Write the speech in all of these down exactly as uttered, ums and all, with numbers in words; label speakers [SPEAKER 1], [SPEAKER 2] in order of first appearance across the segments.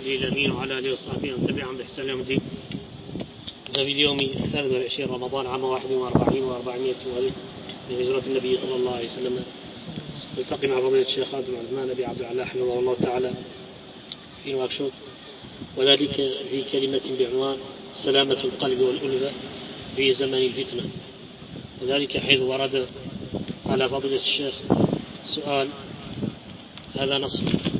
[SPEAKER 1] الأمين وعلى آله وصحبه ومن تبعهم بإحسان يوم الدين. ففي اليوم الثالث والعشرين رمضان عام واحد وأربعين وأربعمائة وألف من هجرة النبي صلى الله عليه وسلم نلتقي مع فضيلة الشيخ خالد بن عثمان أبي عبد الله حفظه الله تعالى في نواكشوط، وذلك في كلمة بعنوان سلامة القلب والألفة في زمن الفتنة، وذلك حيث ورد على فضيلة الشيخ سؤال هذا نص.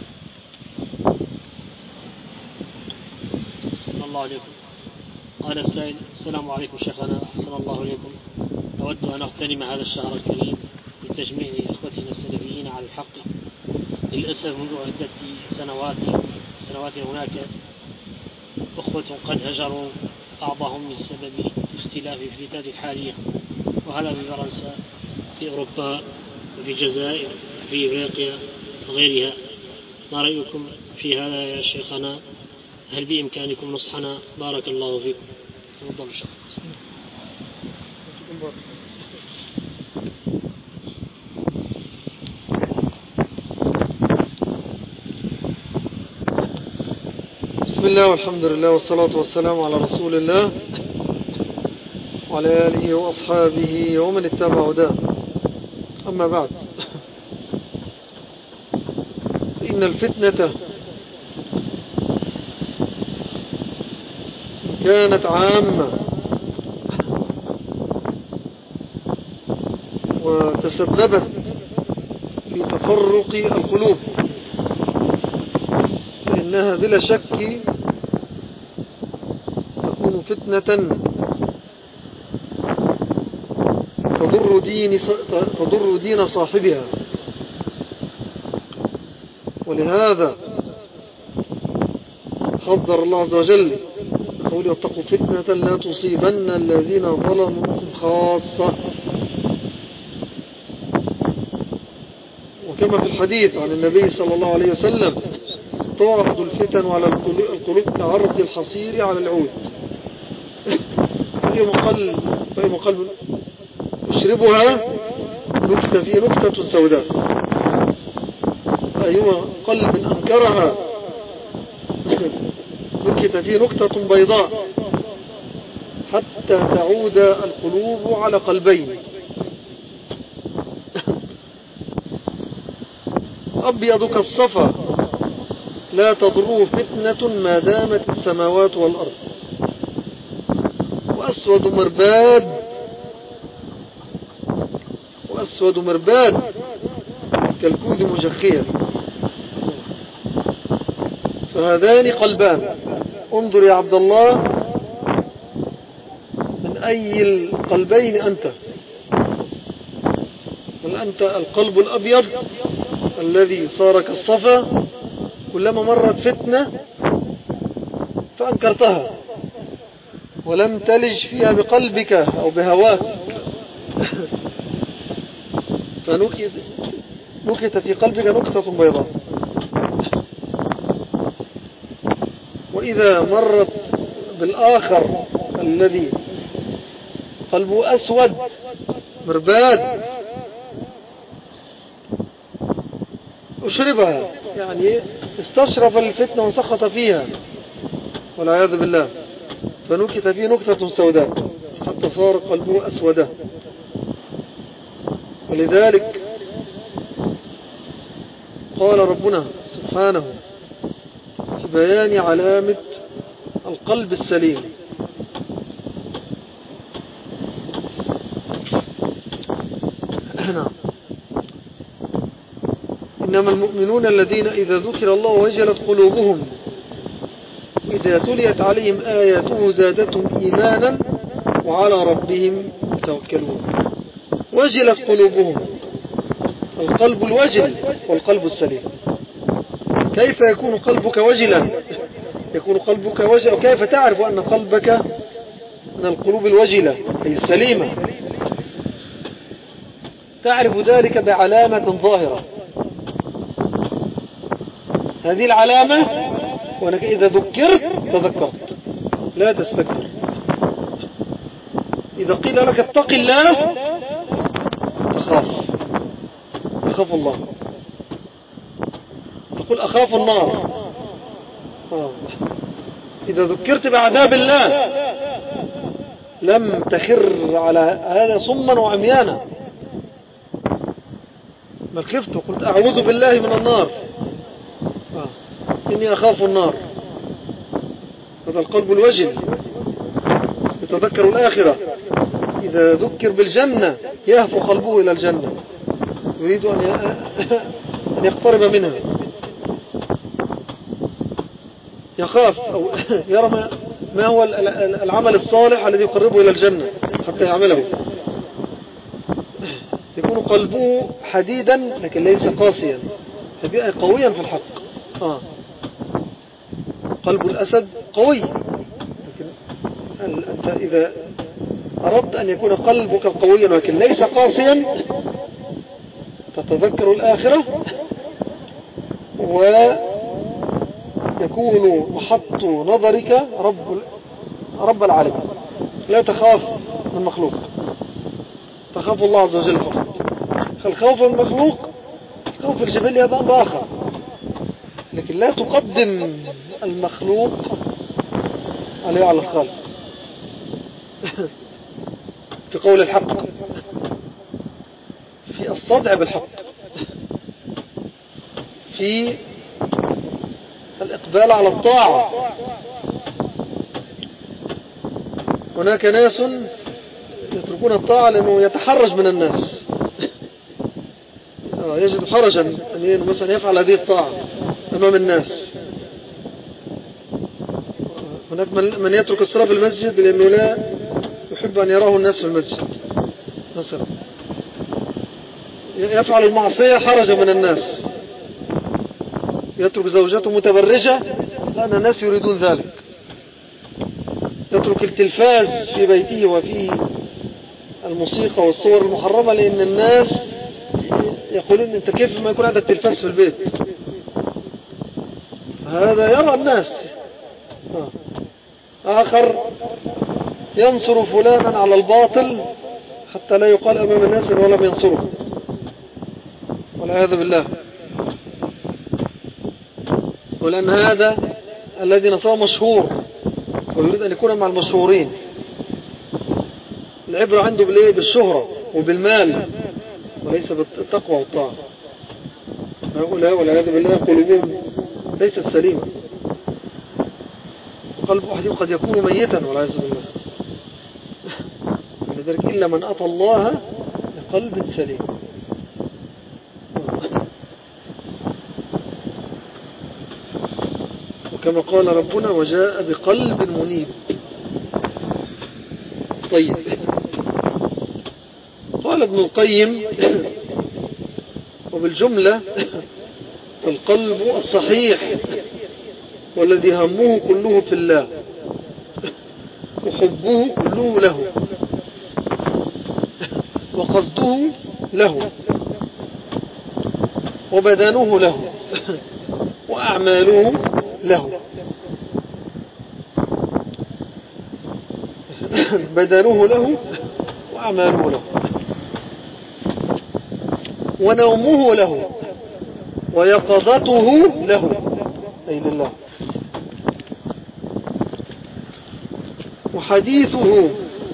[SPEAKER 1] صلى الله عليكم. قال السائل: السلام عليكم شيخنا، أحسن الله إليكم، أود أن أغتنم هذا الشهر الكريم لتجميع أخوتنا السلفيين على الحق. للأسف منذ عدة سنوات سنوات هناك أخوة قد هجروا بعضهم بسبب اختلاف الفتات الحالية، وهذا في فرنسا، في أوروبا، وفي الجزائر، في إفريقيا وغيرها. ما رأيكم في هذا يا شيخنا؟ هل بإمكانكم نصحنا؟ بارك الله فيكم. تفضل الشيخ.
[SPEAKER 2] بسم الله والحمد لله والصلاة والسلام على رسول الله وعلى آله وأصحابه ومن اتبع هداه. أما بعد، إن الفتنة كانت عامة وتسببت في تفرق القلوب، فإنها بلا شك تكون فتنة تضر دين تضر دين صاحبها. ولهذا حذر الله عز وجل قوله: واتقوا فتنة لا تصيبن الذين ظلموا منكم خاصة. وكما في الحديث عن النبي صلى الله عليه وسلم: تعرض الفتن على القلوب كعرض الحصير على العود، فأيما قلب يشربها نكت فيه نكتة سوداء، أيما قلب أنكرها نكت فيه نكتة بيضاء، حتى تعود القلوب على قلبين: أبيض كالصفا لا تضره فتنة ما دامت السماوات والأرض، وأسود مرباد وأسود مرباد كالكود مجخيا. فهذان قلبان، انظر يا عبد الله من أي القلبين أنت. هل أنت القلب الأبيض الذي صار كالصفا كلما مرت فتنة فأنكرتها ولم تلج فيها بقلبك أو بهواك، فنكت في قلبك نكتة بيضاء. وإذا مرت بالآخر الذي قلبه أسود مرباد أشربها، يعني استشرف الفتنة وسقط فيها والعياذ بالله، فنكت فيه نكتة سوداء حتى صار قلبه أسودا. ولذلك قال ربنا سبحانه في بيان علامة القلب السليم: إنما المؤمنون الذين إذا ذكر الله وجلت قلوبهم وإذا تليت عليهم آياته زادتهم إيمانا وعلى ربهم يتوكلون. وجلت قلوبهم، القلب الوجل والقلب السليم. كيف يكون قلبك وجلا؟ يكون قلبك وجلا، وكيف تعرف أن قلبك من القلوب الوجلة أي السليمة؟ تعرف ذلك بعلامة ظاهرة. هذه العلامة وأنك إذا ذكرت تذكرت، لا تستكبر. إذا قيل لك اتق الله تخاف، تخاف الله. تقول أخاف النار، آه. إذا ذكرت بعذاب الله لم تخر على هذا صما وعميانا، بل خفت وقلت أعوذ بالله من النار، آه. إني أخاف النار. هذا القلب الوجل يتذكر الآخرة، إذا ذكر بالجنة يهفو قلبه إلى الجنة، يريد أن يقترب منها، يخاف أو يرى ما هو العمل الصالح الذي يقربه إلى الجنة حتى يعمله. يكون قلبه حديدا لكن ليس قاسيا، قويا في الحق. آه. قلب الأسد قوي، لكن أنت إذا أردت أن يكون قلبك قويا ولكن ليس قاسيا تتذكر الآخرة ويكون محط نظرك رب رب العالمين، لا تخاف من مخلوق، تخاف الله عز وجل فقط. الخوف من المخلوق خوف الجبل هذا أمر آخر، لكن لا تقدم المخلوق عليه على الخالق في قول الحق، في الصدع بالحق، في الإقبال على الطاعة. هناك ناس يتركون الطاعة لأنه يتحرج من الناس، يجد حرجا أن مثلا يفعل هذه الطاعة أمام الناس. هناك من يترك الصلاة في المسجد لأنه لا يحب أن يراه الناس في المسجد مثلا، يفعل المعصية حرجا من الناس، يترك زوجته متبرجة لأن الناس يريدون ذلك، يترك التلفاز في بيته وفي الموسيقى والصور المحرمة لأن الناس يقولون أنت كيف ما يكون عندك تلفاز في البيت. هذا يرى الناس. آخر ينصر فلانا على الباطل حتى لا يقال أمام الناس إن ولم ينصره، والعياذ بالله. ولأن هذا الذي نصره مشهور ويريد أن يكون مع المشهورين. العبرة عنده بالإيه؟ بالشهرة وبالمال وليس بالتقوى والطاعة. هؤلاء والعياذ بالله قلوبهم ليست سليمة، قلب أحدهم قد يكون ميتا والعياذ بالله. لذلك إلا من أتى الله بقلب سليم. وكما قال ربنا وجاء بقلب منيب. طيب، قال ابن القيم وبالجملة فالقلب الصحيح والذي همه كله في الله وحبه كله له وقصده له وبدنه له وأعماله له. بدنه له وأعماله له ونومه له ويقظته له، أي لله. وحديثه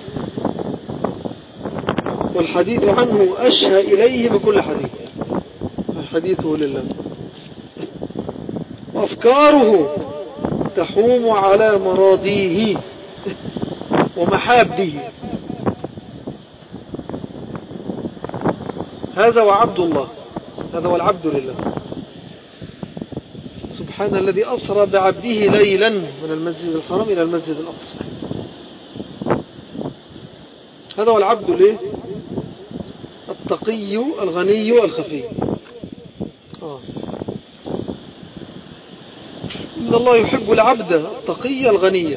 [SPEAKER 2] والحديث عنه أشهى إليه بكل حديث، حديثه لله. وأفكاره تحوم على مراضيه ومحابه. هذا وعبد الله، هذا والعبد لله. سبحان الذي أسرى بعبده ليلا من المسجد الحرام إلى المسجد الأقصى. هذا والعبد ليه؟ التقي الغني الخفي. آه. إن الله يحب العبد التقي الغني.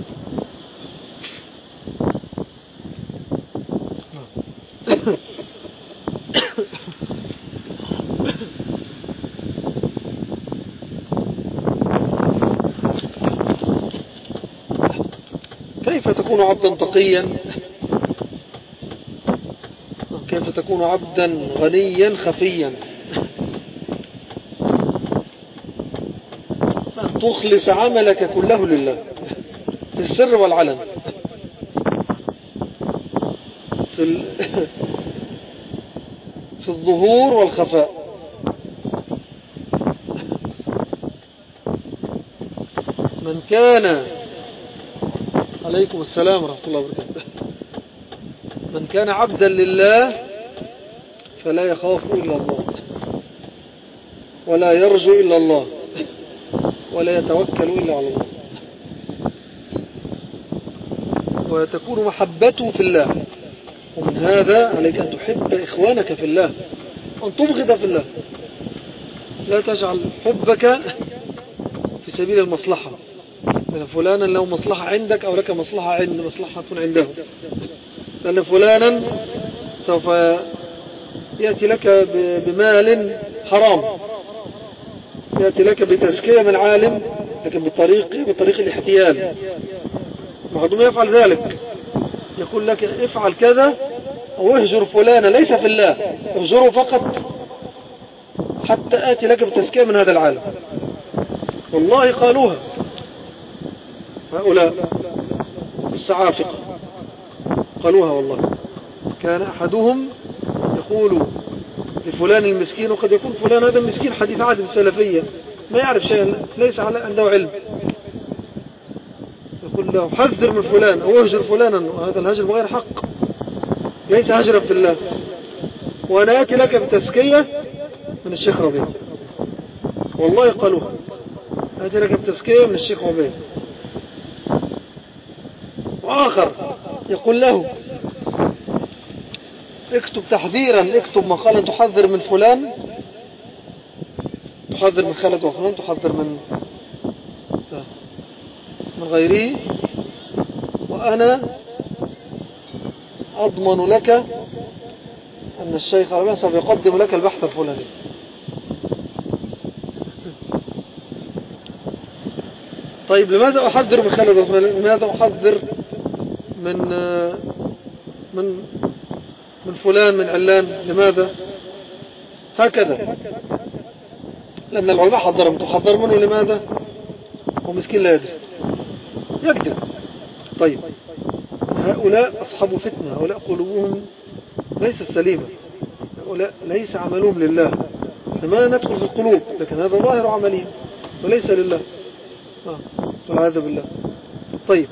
[SPEAKER 2] كيف تكون عبدا تقيا؟ كيف تكون عبدا غنيا خفيا؟ تخلص عملك كله لله في السر والعلن، في ال... في الظهور والخفاء. من كان عليكم السلام ورحمة الله وبركاته من كان عبدا لله فلا يخاف إلا الله ولا يرجو إلا الله ولا يتوكل إلا على الله، وتكون محبته في الله. ومن هذا عليك أن تحب إخوانك في الله، أن تبغض في الله. لا تجعل حبك في سبيل المصلحة، لأن فلانا له مصلحة عندك أو لك مصلحة عند مصلحة عنده، لأن فلانا سوف يأتي لك بمال حرام، يأتي لك بتزكية من عالم لكن بطريق بطريق الاحتيال. بعضهم يفعل ذلك، يقول لك افعل كذا أو اهجر فلانا ليس في الله، اهجره فقط حتى آتي لك بتزكية من هذا العالم. والله قالوها هؤلاء السعافقة، قالوها والله. كان أحدهم يقول لفلان المسكين، وقد يكون فلان هذا المسكين حديث عهد بالسلفية ما يعرف شيئا، ليس عنده علم، يقول له حذر من فلان أو اهجر فلانا، وهذا الهجر بغير حق، ليس هجرا في الله. وأنا آتي لك بتزكية من الشيخ ربيع، والله قالوها، آتي لك بتزكية من الشيخ ربيع. وآخر يقول له اكتب تحذيرا، اكتب مقالا تحذر من فلان، تحذر من خالد وفلان، تحذر من من غيره، وأنا أضمن لك أن الشيخ ربيع سوف يقدم لك البحث الفلاني. طيب لماذا أحذر من خالد وفلان؟ لماذا أحذر من من من فلان من علان؟ لماذا هكذا؟ لأن العلماء حذرهم، تحذر منه لماذا؟ هو مسكين لا يدري، يكذب. طيب هؤلاء أصحاب فتنة، هؤلاء قلوبهم ليست سليمة، هؤلاء ليس عملهم لله. لما ندخل في القلوب، لكن هذا ظاهر عملهم وليس لله، والعياذ بالله. طيب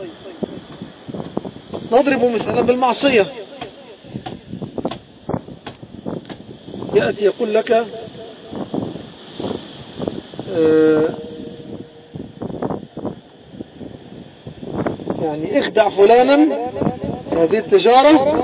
[SPEAKER 2] نضرب مثلا بالمعصية. يأتي يقول لك آه يعني اخدع فلانا هذه التجارة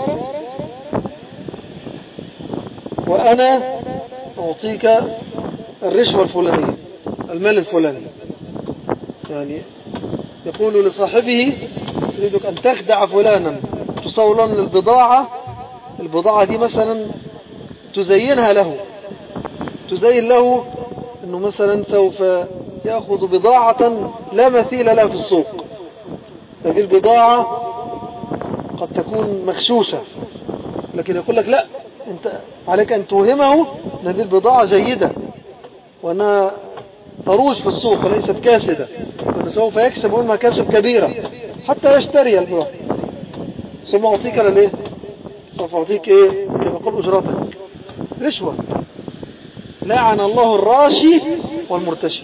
[SPEAKER 2] وأنا أعطيك الرشوة الفلانية، المال الفلاني. يعني يقول لصاحبه يريدك أن تخدع فلانا، تصور له البضاعة، البضاعة دي مثلا تزينها له، تزين له أنه مثلا سوف يأخذ بضاعة لا مثيل لها في السوق. هذه البضاعة قد تكون مغشوشة، لكن يقول لك لا، أنت عليك أن توهمه أن هذه البضاعة جيدة وأنها تروج في السوق وليست كاسدة، وأنه سوف يكسب مكاسب كبيرة حتى يشتري البضاعة. ثم أعطيك لليه؟ سوف أعطيك إيه؟ كما يقول أجرتك، رشوة. لعن الله الراشي والمرتشي.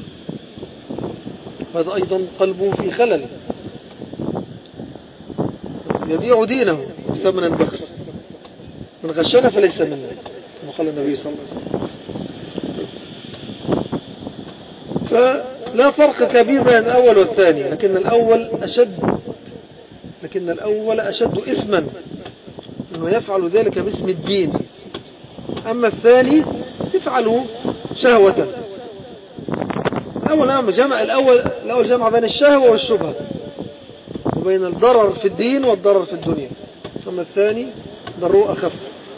[SPEAKER 2] هذا أيضا قلبه في خلل، يبيع دينه ثمنا بخس. من غشنا فليس منا، كما قال النبي صلى الله عليه وسلم. فلا فرق كبير بين الأول والثاني، لكن الأول أشد لكن الأول أشد إثما، أنه يفعل ذلك باسم الدين. أما الثاني يفعله شهوة. الأول نعم جمع الأول الأول جمع بين الشهوة والشبهة، وبين الضرر في الدين والضرر في الدنيا. أما الثاني ضره أخف.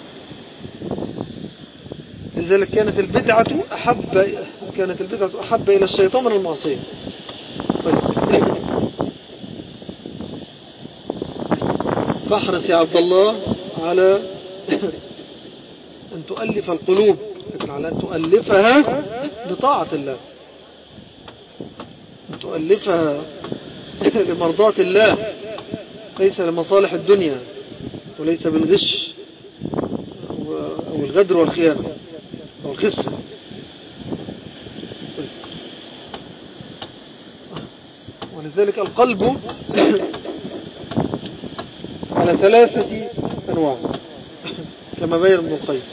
[SPEAKER 2] لذلك كانت البدعة أحب كانت البدعة أحب إلى الشيطان من المعصية. فاحرص يا عبد الله على أن تؤلف القلوب، لكن على أن تؤلفها بطاعة الله. وتؤلفها لمرضاة الله، ليس لمصالح الدنيا، وليس بالغش أو الغدر والخيانة أو الخسة. ولذلك القلب على ثلاثة أنواع كما بين ابن القيم.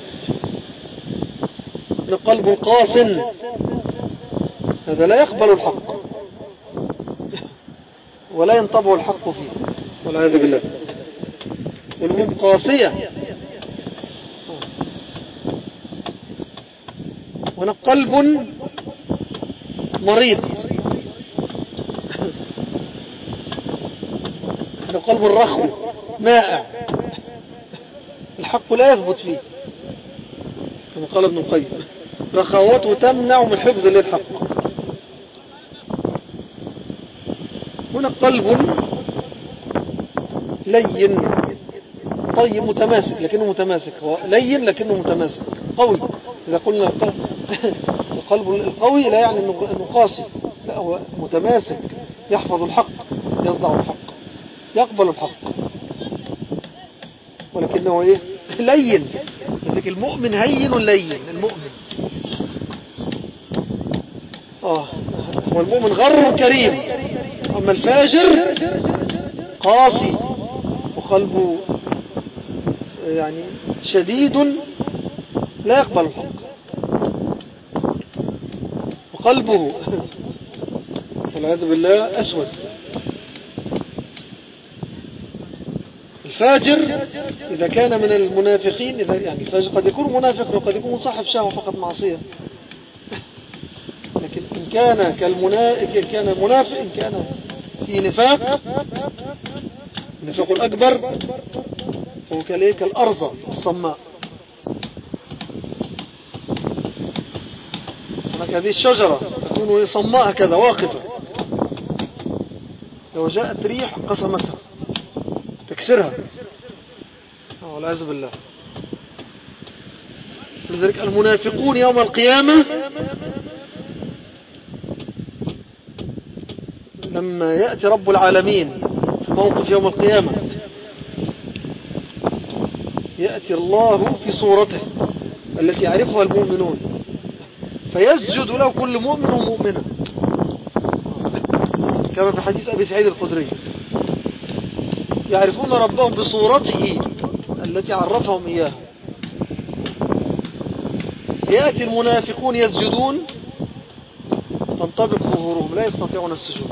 [SPEAKER 2] القلب قاص، هذا لا يقبل الحق ولا ينطبع الحق فيه والعياذ بالله. قلوب قاسية. هنا قلب مريض، هذا قلب الرخو مائع، الحق لا يثبت فيه كما قال ابن القيم، رخاوته تمنع من حفظ للحق. هنا قلب لين طيب متماسك، لكنه متماسك، هو لين لكنه متماسك قوي. إذا قلنا القلب القوي لا يعني أنه قاسي، لا، هو متماسك، يحفظ الحق، يصدع الحق، يقبل الحق، ولكنه إيه؟ لين. لذلك المؤمن هين لين. المؤمن آه هو المؤمن غر كريم، أما الفاجر قاسي وقلبه يعني شديد لا يقبل الحق، وقلبه والعياذ بالله أسود. الفاجر إذا كان من المنافقين، إذا يعني الفاجر قد يكون منافق وقد يكون صاحب شهوة فقط معصية، لكن إن كان كالمنافق، إن كان منافق، إن كان في نفاق، النفاق الأكبر هو كالإيه؟ كالأرض الصماء. هناك هذه الشجرة تكون صماء كذا واقفة، لو جاءت ريح قسمتها تكسرها والعياذ بالله. لذلك المنافقون يوم القيامة لما يأتي رب العالمين في موقف يوم القيامة، يأتي الله في صورته التي يعرفها المؤمنون، فيسجد له كل مؤمن ومؤمنة كما في حديث أبي سعيد الخدري، يعرفون ربهم بصورته التي عرفهم إياها. يأتي المنافقون يسجدون تنطبق ظهورهم، لا يستطيعون السجود.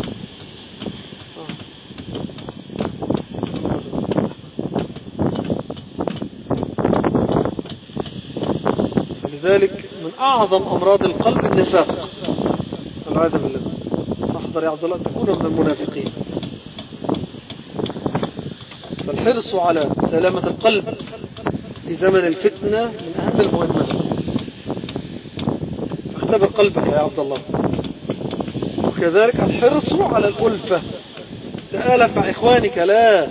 [SPEAKER 2] لذلك من أعظم أمراض القلب النفاق والعياذ بالله. احذر يا عبد الله تكون من المنافقين. فالحرص على سلامة القلب في زمن الفتنة من أهم المهمات. اختبر قلبك يا عبد الله. وكذلك الحرص على الألفة، تآلف مع إخوانك، لا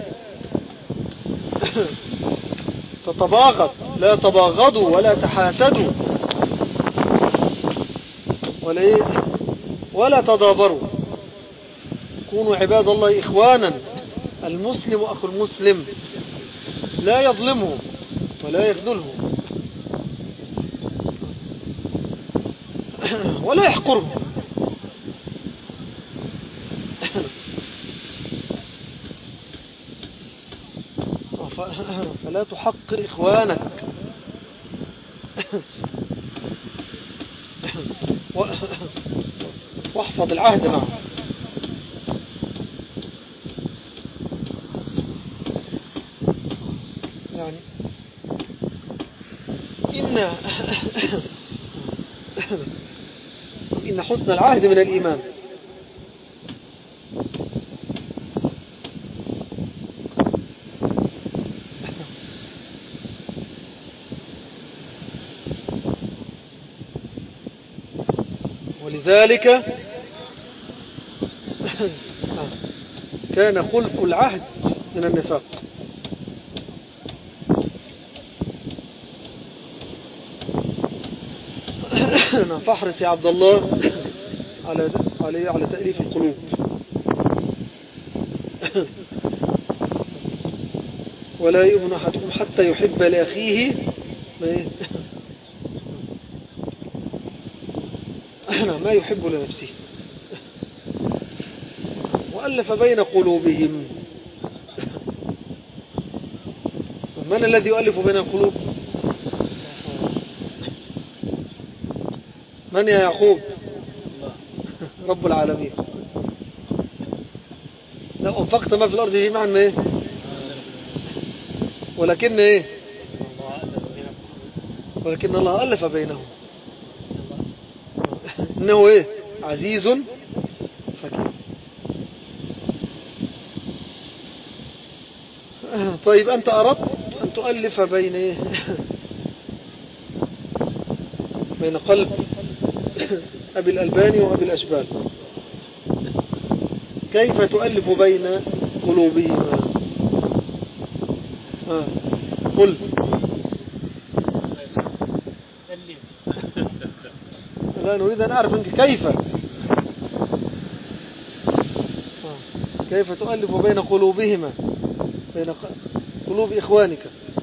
[SPEAKER 2] تتباغض، لا تباغضوا ولا تحاسدوا ولا إيه؟ ولا تدابروا. كونوا عباد الله إخوانا. المسلم أخو المسلم لا يظلمه ولا يخذله ولا يحقره. فلا تحقر إخوانك واحفظ العهد معه. يعني إن إن حسن العهد من الإيمان. ولذلك كان خلف العهد من النفاق. فاحرص يا عبد الله على على على تأليف القلوب. ولا يؤمن أحدكم حتى يحب لأخيه ما يحب لنفسه. وألف بين قلوبهم. من الذي يؤلف بين القلوب؟ من يا يعقوب؟ رب العالمين. لو أنفقت ما في الأرض جميعا ما إيه؟ ولكن إيه؟ ولكن الله ألف بينهم. إنه إيه؟ عزيز حكيم. طيب أنت أردت أن تؤلف بين إيه؟ بين قلب أبي الألباني وأبي الأشبال. كيف تؤلف بين قلوبهما؟ آه. قل. لا نريد أن أعرف منك كيف آه. كيف تؤلف بين قلوبهما، بين قلوب إخوانك.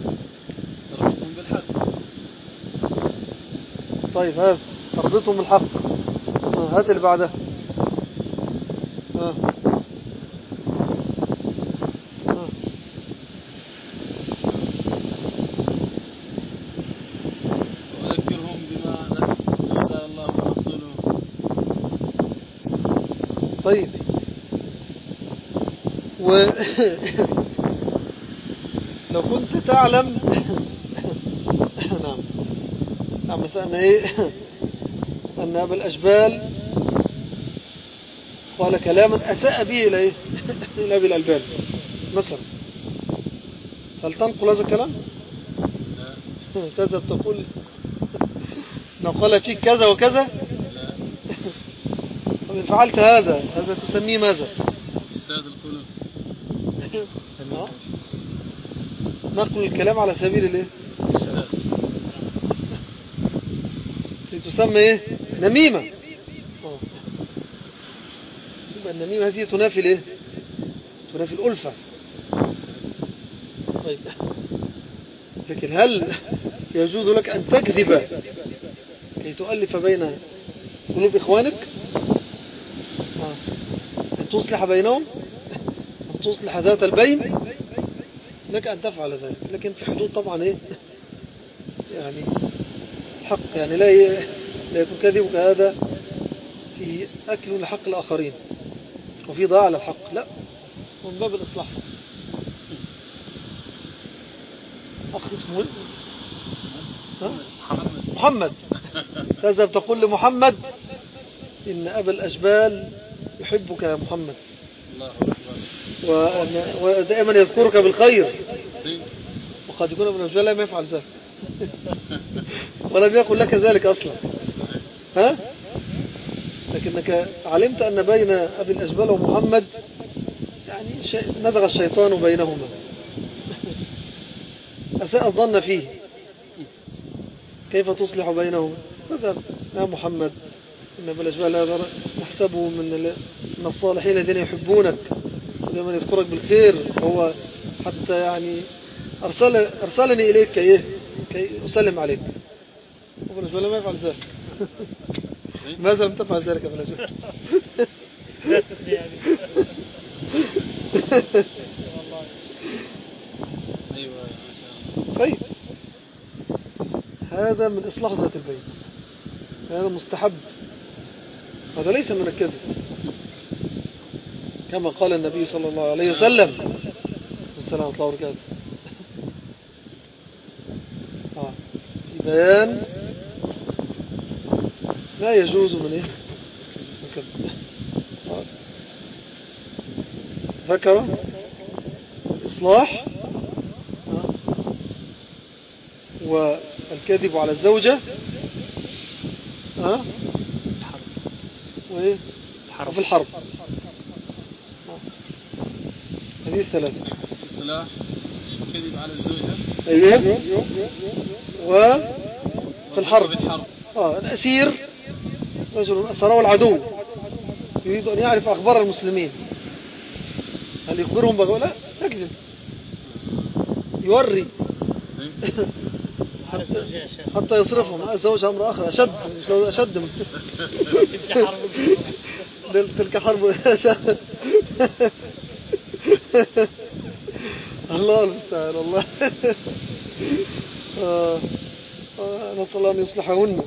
[SPEAKER 2] طيب هذا تربطهم بالحق. آه. هات اللي بعده. آه. طيب و لو كنت تعلم نعم نعم مثلا ايه ان ابا الاشبال قال كلاما اساء به الى الى ابي الالبان مثلا، هل تنقل هذا الكلام؟ تذهب تقول نقل فيك كذا وكذا؟ وإن فعلت هذا هذا تسميه ماذا؟
[SPEAKER 3] إفساد القلوب.
[SPEAKER 2] نقل الكلام على سبيل الايه؟ تسمى ايه؟ نميمة. يبقى النميمة هذه تنافي الايه؟ تنافي الألفة. طيب لكن هل يجوز لك أن تكذب كي تؤلف بين قلوب إخوانك؟ أن تصلح بينهم، أن تصلح ذات البين، لك أن تفعل ذلك، لكن في حدود طبعا إيه يعني حق، يعني لا لا يكون كذبك هذا في أكل لحق الآخرين وفي ضاع للحق، لا، من باب الإصلاح. أخ اسمه محمد، تذهب تقول لمحمد إن أبا الأشبال يحبك يا محمد ودائما يذكرك بالخير، وقد يكون ابن الأشبال لا يفعل ذلك ولم يقل لك ذلك أصلا، ها؟ لكنك علمت أن بين أبي الأشبال ومحمد يعني نزغ الشيطان بينهما أساء الظن فيه، كيف تصلح بينهما؟ فذهب يا محمد إن أبي الأشبال هذا نحسبه من من الصالحين الذين يحبونك ودائما يذكرك بالخير، هو حتى يعني أرسل أرسلني إليك كي كي أسلم عليك. أبو الأشبال ما يفعل ذلك. ماذا لم تفعل ذلك أبو الأشبال؟ طيب هذا من إصلاح ذات البين، هذا مستحب، هذا ليس من الكذب، كما قال النبي صلى الله عليه وسلم. السلام عليكم ورحمة الله وبركاته. آه. في بيان لا يجوز من إيه الكذب. آه. ذكر الإصلاح آه. والكذب على الزوجة آه. وإيه وفي الحرب. هذه الثلاثة:
[SPEAKER 3] الصلاح، الكذب على الزوجة،
[SPEAKER 2] أيوه، وفي الحرب. اه الأسير رجل أسره العدو يريد أن يعرف أخبار المسلمين، هل يخبرهم بغير؟ لا، يكذب، يوري حتى يصرفهم. الزوج أمر آخر أشد أشد من تلك حرب الله المستعان. الله آه. آه. نسأل الله أن يصلحهن.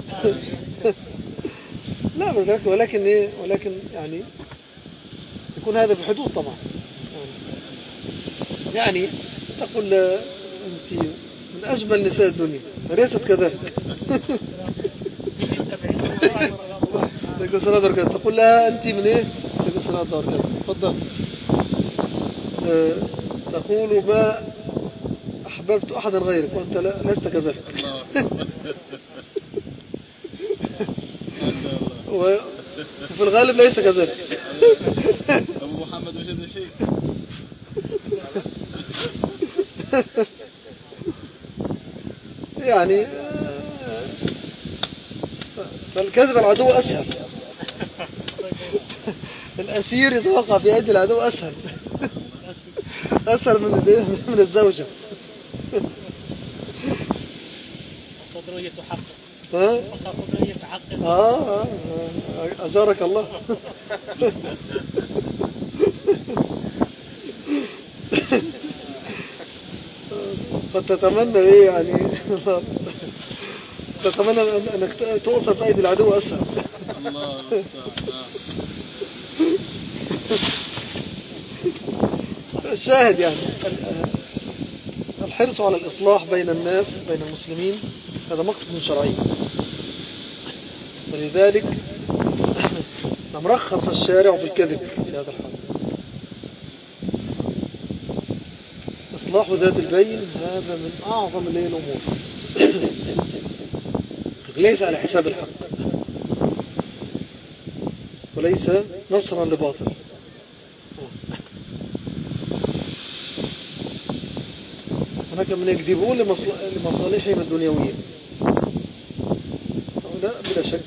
[SPEAKER 2] لا بذلك، ولكن إيه، ولكن يعني يكون هذا في حدود طبعا. يعني تقول أنت من أجمل نساء الدنيا، فليست كذلك. تقول لها أنت من إيه؟ تفضل. أه تقول ما أحببت أحدا غيرك وأنت لست كذلك. وفي الغالب ليس كذلك.
[SPEAKER 3] أبو محمد مش هذا شيء.
[SPEAKER 2] يعني فالكذب العدو أسهل. الأسير إذا وقع في أيدي العدو أسهل أسهل من من الزوجة.
[SPEAKER 1] الصدرية تحقق.
[SPEAKER 2] ها؟
[SPEAKER 1] الصدرية تحقق.
[SPEAKER 2] آه أجارك الله. قد تتمنى إيه يعني، تتمنى أنك تؤصل في أيدي العدو أسهل.
[SPEAKER 3] الله
[SPEAKER 2] الشاهد يعني الحرص على الإصلاح بين الناس، بين المسلمين، هذا مقصد شرعي. ولذلك نرخص الشارع في الكذب في هذا الحال. إصلاح ذات البين هذا من أعظم الأمور، ليس على حساب الحق، وليس نصرا لباطل. هناك من يكذبون لمصالحهم الدنيوية، لا بلا شك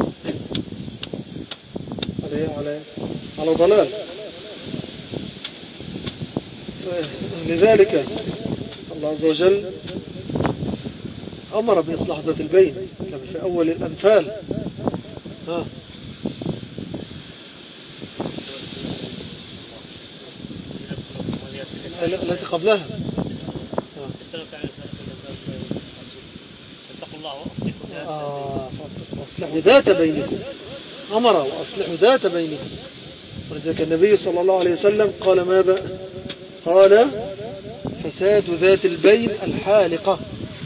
[SPEAKER 2] على على على ضلال. لذلك الله عز وجل أمر بإصلاح ذات البين كما في أول الأنفال. ها التي قبلها وأصلحوا ذات بينكم، أمر وأصلحوا ذات بينكم. ولذلك النبي صلى الله عليه وسلم قال ماذا؟ قال فساد ذات البين الحالقة.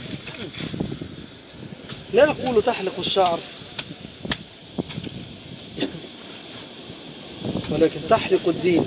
[SPEAKER 2] لا أقول تحلق الشعر، ولكن تحلق الدين.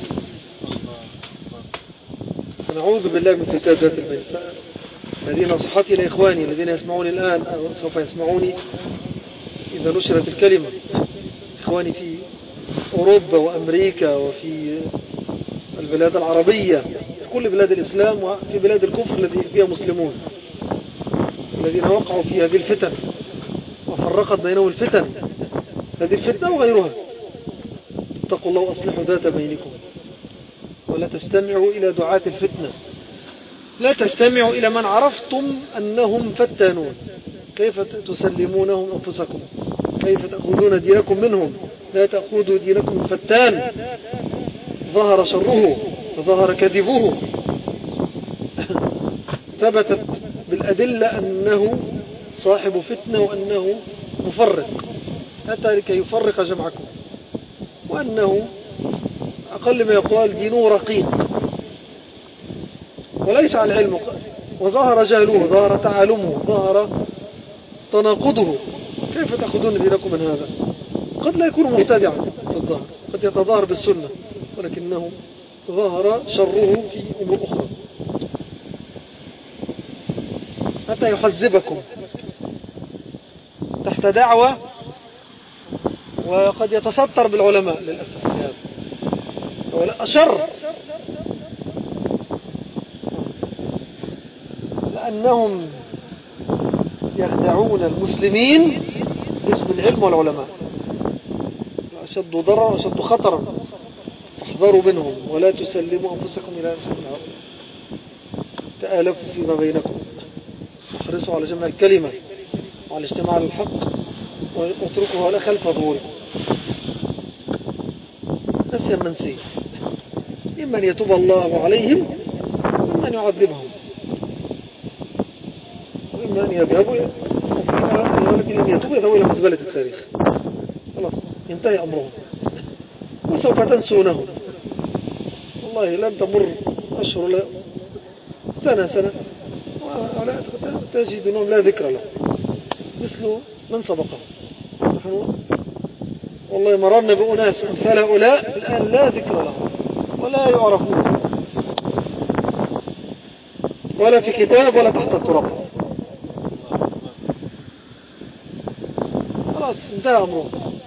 [SPEAKER 2] فنعوذ بالله من فساد ذات البين. الذين نصحتي لإخواني الذين يسمعوني الآن أو سوف يسمعوني إذا نشرت الكلمة، إخواني في أوروبا وأمريكا وفي البلاد العربية، في كل بلاد الإسلام وفي بلاد الكفر الذي فيها مسلمون، الذين وقعوا في هذه الفتن وفرقت بينهم الفتن، هذه الفتنة وغيرها. اتقوا الله وأصلحوا ذات بينكم، ولا تستمعوا إلى دعاة الفتنة، لا تستمعوا إلى من عرفتم أنهم فتانون. كيف تسلمونهم أنفسكم؟ كيف تأخذون دينكم منهم؟ لا تأخذوا دينكم من فتان ظهر شره وظهر كذبه، ثبتت بالأدلة أنه صاحب فتنة وأنه مفرق، حتى لكي يفرق جمعكم، وأنه أقل ما يقال دينه رقيق وليس على العلم، وظهر جهله، ظهر تعالمه، ظهر تناقضه. كيف تأخذون دينكم من هذا؟ قد لا يكون مبتدعا في الظاهر، قد يتظاهر بالسنة، ولكنه ظهر شره في أمور أخرى حتى يحذبكم تحت دعوة، وقد يتستر بالعلماء للأسف هذا ولا أشر، لأنهم يخدعون المسلمين باسم العلم والعلماء. أشد ضررا وأشد خطرا، فاحذروا منهم ولا تسلموا أنفسكم إلى أنفسكم، تآلفوا فيما بينكم، احرصوا على جمع الكلمة وعلى الاجتماع على الحق، واتركوا ولا خلف ظهوركم. نسيا منسيا، إما أن يتوب الله عليهم وإما أن يعذبهم، وإما أن يذهبوا، ولكن أن يتوبوا يذهبوا إلى مزبلة التاريخ، خلاص ينتهي أمرهم وسوف تنسونهم. والله لن تمر أشهر لا سنة سنة ولا تجدونهم لا ذكر له مثل من سبقه. نحن والله مررنا بأناس أمثال هؤلاء الآن لا ذكر لهم ولا يعرفون ولا في كتاب ولا تحت التراب، خلاص انتهى أمره.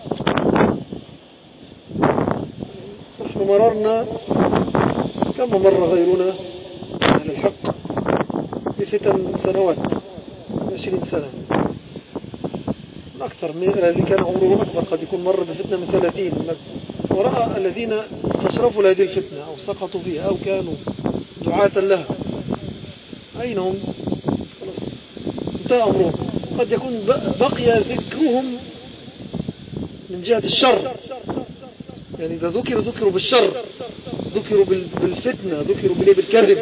[SPEAKER 2] نحن مررنا كما مر غيرنا على الحق بفتن سنوات، عشرين سنة أكثر من الذي كان عمره أكبر، قد يكون مر بفتنة من ثلاثين، ورأى الذين استشرفوا لهذه الفتنة أو سقطوا فيها أو كانوا دعاة لها أين هم؟ خلاص انتهى أمرهم. قد يكون بقي ذكرهم من جهة الشر، يعني إذا ذكروا ذكروا بالشر، ذكروا بالفتنة، ذكروا بالكذب،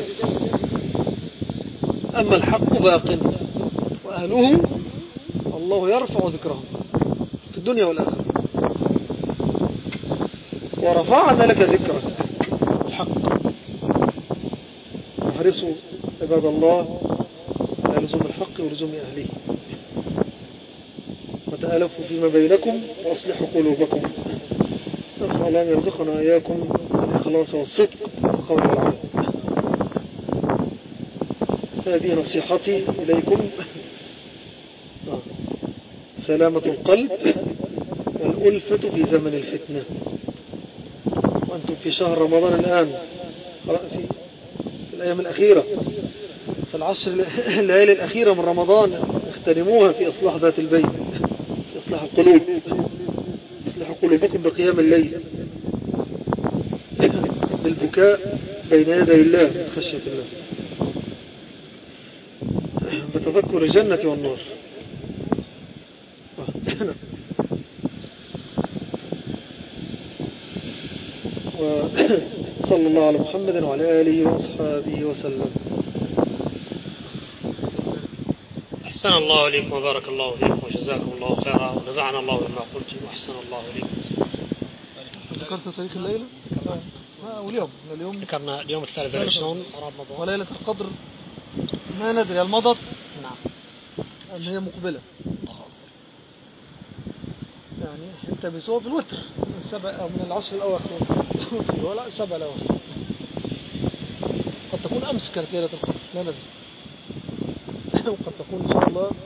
[SPEAKER 2] أما الحق باق وأهله الله يرفع ذكرهم في الدنيا والآخرة. ورفعنا لك ذكرك الحق. احرصوا عباد الله على لزوم الحق ولزوم أهله، وتألفوا فيما بينكم وأصلحوا قلوبكم. نسأل الله أن يرزقنا إياكم الإخلاص والصدق والقول والعمل. هذه نصيحتي إليكم، سلامة القلب والألفة في زمن الفتنة. وأنتم في شهر رمضان الآن، في الأيام الأخيرة، في العشر الليالي الأخيرة من رمضان، اغتنموها في إصلاح ذات البين، في إصلاح القلوب، إصلاح قلوبكم بقيام الليل، بالبكاء بين يدي الله من خشية الله، بتذكر الجنة والنار. وصلى الله على محمد وعلى آله وأصحابه وسلم.
[SPEAKER 1] أحسن الله إليكم وبارك الله فيكم وجزاكم الله خيرا ونفعنا الله بما قلتم وأحسن الله إليكم.
[SPEAKER 2] ذكرت تاريخ الليلة واليوم، اليوم
[SPEAKER 1] ذكرنا اليوم الثالث والعشرون رمضان،
[SPEAKER 2] وليلة القدر ما ندري هل مضت
[SPEAKER 1] نعم
[SPEAKER 2] أم هي مقبلة، يعني التبسوها في الوتر من السبع أو من العشر الأواخر ولا السبع الأواخر. قد تكون أمس كانت ليلة القدر لا ندري، وقد تكون إن شاء الله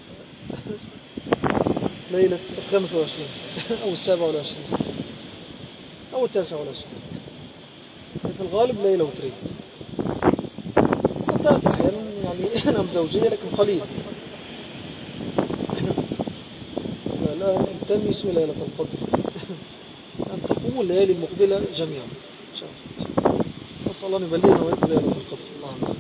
[SPEAKER 2] ليلة الخامسة والعشرين أو السابع والعشرين أو التاسع والعشرين. في الغالب ليلة وترين، قد تأتي أحيانا يعني نعم زوجية لكن قليل. فلا التمسوا ليلة القدر، أن تقوموا الليالي المقبلة جميعا إن شاء الله. نسأل الله نبلغنا ويكون ليلة القدر. اللهم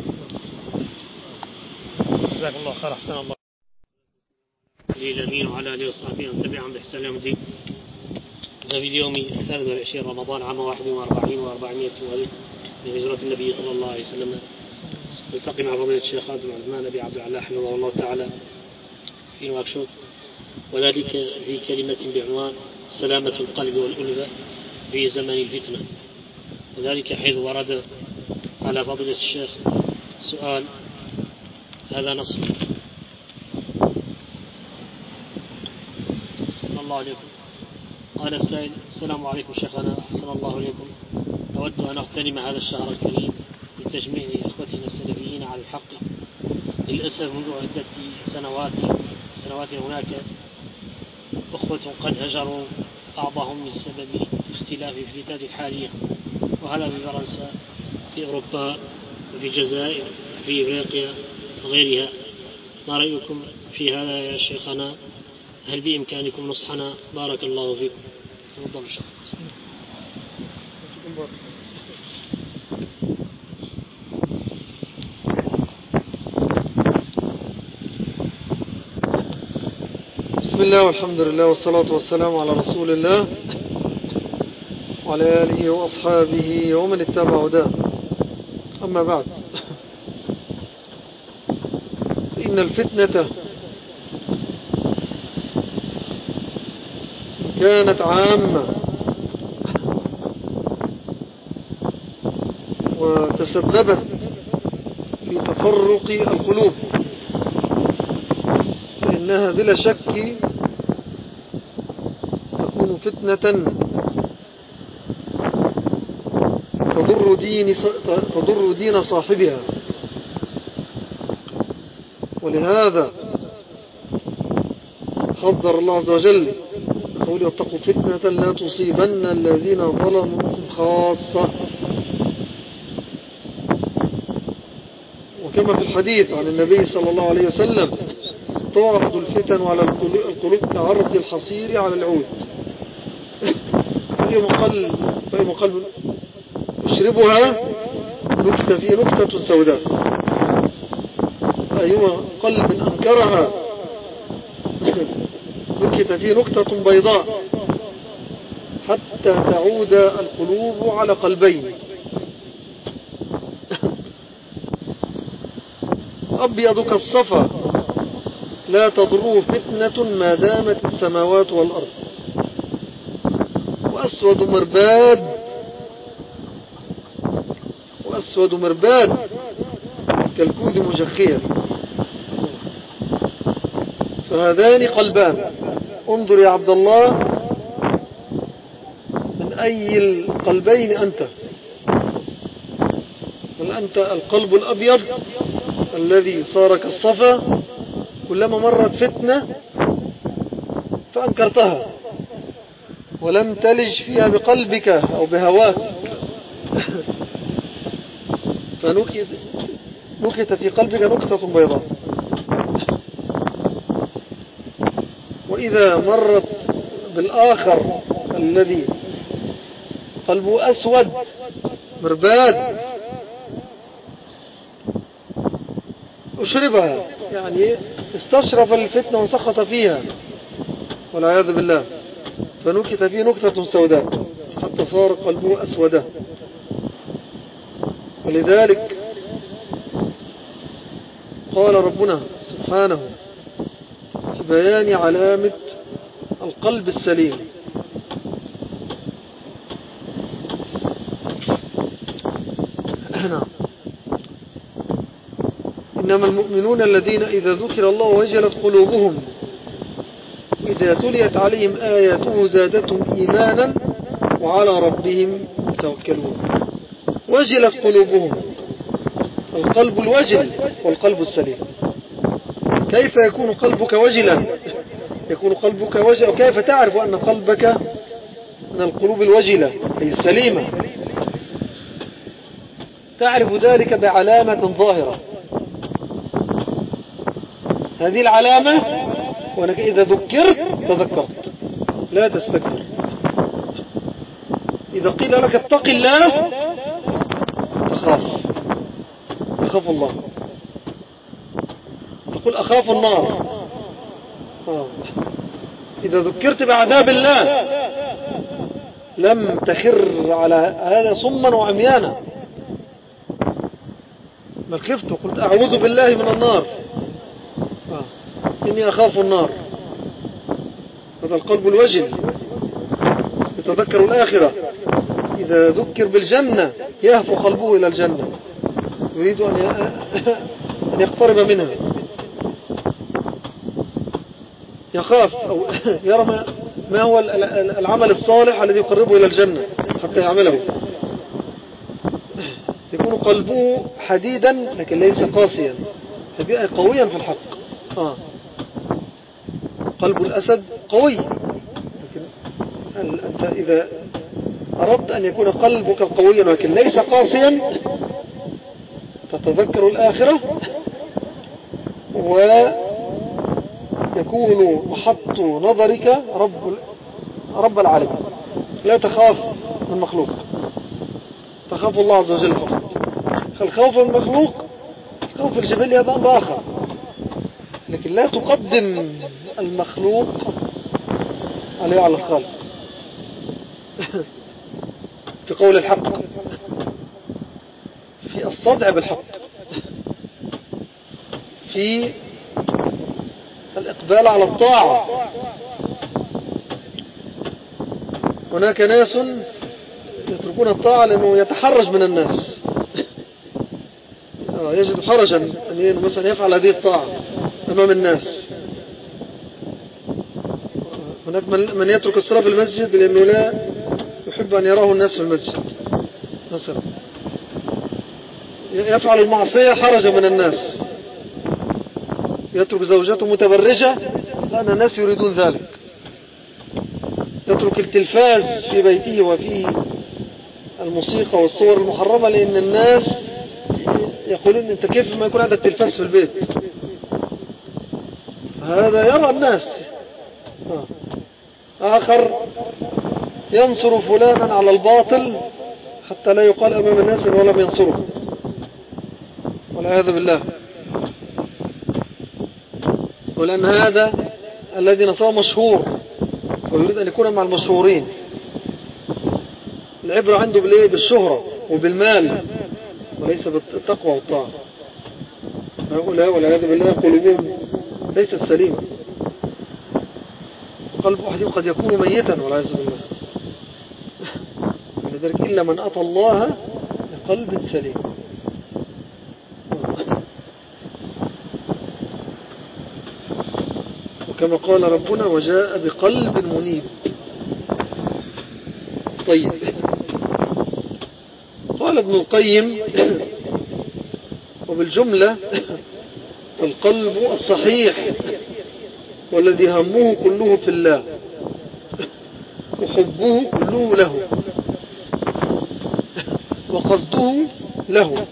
[SPEAKER 1] جزاك الله خير. أحسن الله للأمين وعلى آله وصحبه ومن تبعهم بإحسان يوم الدين. في اليوم الثالث والعشرين رمضان عام واحد وأربعين وأربعمائة وألف من هجرة النبي صلى الله عليه وسلم، نلتقي مع فضيلة الشيخ عبد الرحمن بن عبد الله حفظه الله تعالى في نواكشوط، وذلك في كلمة بعنوان سلامة القلب والألفة في زمن الفتنة، وذلك حيث ورد على فضيلة الشيخ السؤال هذا نص. صلى الله عليكم. قال السائل: السلام عليكم شيخنا، أحسن الله إليكم، أود أن أغتنم هذا الشهر الكريم لتجميع إخوتنا السلفيين على الحق. للأسف منذ عدة سنوات سنوات هناك أخوة قد هجروا بعضهم بسبب اختلاف الفتات الحالية، وهذا في فرنسا، في أوروبا، وفي الجزائر، في إفريقيا وغيرها. ما رأيكم في هذا يا شيخنا؟ هل بإمكانكم نصحنا؟ بارك الله فيكم. تفضل إن شاء الله.
[SPEAKER 2] بسم الله والحمد لله والصلاة والسلام على رسول الله وعلى آله وأصحابه ومن اتبع هداه. أما بعد، إن الفتنة كانت عامة وتسببت في تفرق القلوب، فإنها بلا شك تكون فتنة تضر دين تضر دين صاحبها. ولهذا حذر الله عز وجل قوله: واتقوا فتنة لا تصيبن الذين ظلموا منكم خاصة. وكما في الحديث عن النبي صلى الله عليه وسلم: تعرض الفتن على القلوب كعرض الحصير على العود، فأيما قلب فأيما قلب يشربها نكت فيه نكتة سوداء، أيما قلب أنكرها نكت فيه نكتة بيضاء، حتى تعود القلوب على قلبين. أبيض كالصفا لا تضره فتنة ما دامت السماوات والأرض، وأسود مرباد وأسود مرباد كالكود مجخيا. فهذان قلبان، انظر يا عبد الله من أي القلبين أنت. هل أنت القلب الأبيض الذي صار كالصفا كلما مرت فتنة فأنكرتها ولم تلج فيها بقلبك أو بهواك، فنكت نكت في قلبك نكتة بيضاء. وإذا مرت بالآخر الذي قلبه أسود مرباد أشربها، يعني استشرف الفتنة وسقط فيها والعياذ بالله، فنكت فيه نكتة سوداء حتى صار قلبه أسودا. ولذلك قال ربنا سبحانه في بيان علامة القلب السليم: إنما المؤمنون الذين إذا ذكر الله وجلت قلوبهم إذا تليت عليهم آياته زادتهم إيمانا وعلى ربهم يتوكلون. وجلت قلوبهم، القلب الوجل والقلب السليم. كيف يكون قلبك وجلا؟ يكون قلبك وجلا، وكيف تعرف أن قلبك من القلوب الوجلة أي السليمة؟ تعرف ذلك بعلامة ظاهرة. هذه العلامة وأنك إذا ذكرت تذكرت، لا تستكبر. إذا قيل لك اتق الله تخاف، تخاف الله. تقول أخاف النار. آه. إذا ذكرت بعذاب الله لم تخر على هذا صما وعميانا، بل خفت وقلت أعوذ بالله من النار، آه. إني أخاف النار. هذا القلب الوجل يتذكر الآخرة. إذا ذكر بالجنة يهفو قلبه إلى الجنة، يريد أن يقترب منها، يخاف أو يرى ما هو العمل الصالح الذي يقربه إلى الجنة حتى يعمله. يكون قلبه حديدا لكن ليس قاسيا، يبقى قويا في الحق. آه. قلب الأسد قوي، لكن أنت إذا أردت أن يكون قلبك قويا ولكن ليس قاسيا تتذكر الآخرة، ويكون محط نظرك رب رب العالمين لا تخاف من مخلوق، تخاف الله عز وجل فقط. الخوف من المخلوق خوف الجبلي هذا أمر آخر، لكن لا تقدم المخلوق عليه على الخالق. في قول الحق، في الصدع بالحق، في الإقبال على الطاعة. هناك ناس يتركون الطاعة لأنه يتحرج من الناس، يجد حرجا أن مثلا يفعل هذه الطاعة أمام الناس. هناك من يترك الصلاة في المسجد لأنه لا يحب أن يراه الناس في المسجد مثلا، يفعل المعصية حرجا من الناس، يترك زوجته متبرجة لأن الناس يريدون ذلك، يترك التلفاز في بيته وفيه الموسيقى والصور المحرمة لأن الناس يقولون أنت كيف ما يكون عندك تلفاز في البيت. هذا يرى الناس. آخر ينصر فلانا على الباطل حتى لا يقال أمام الناس إنه لم ينصره، والعياذ بالله. ولأن هذا الذي نصره مشهور ويريد أن يكون مع المشهورين. العبرة عنده بالإيه؟ بالشهرة وبالمال وليس بالتقوى والطاعة. هؤلاء والعياذ بالله قلوبهم ليست سليمة، وقلب أحدهم قد يكون ميتا والعياذ بالله. لذلك إلا من أتى الله بقلب سليم. وكما قال ربنا وجاء بقلب منيب. طيب، قال ابن القيم وبالجملة القلب الصحيح والذي همه كله في الله وحبه كله له وقصده له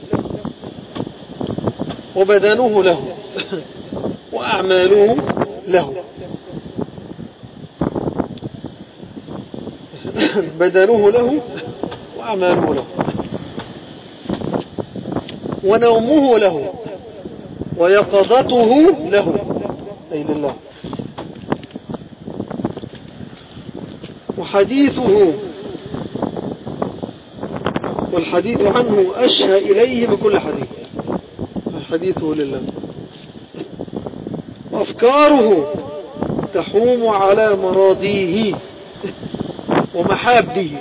[SPEAKER 2] وبدنه له وأعماله له. بدنه له وأعماله له ونومه له ويقظته له، أي لله. وحديثه والحديث عنه أشهى إليه بكل حديث، حديثه لله. وأفكاره تحوم على مراضيه ومحابه.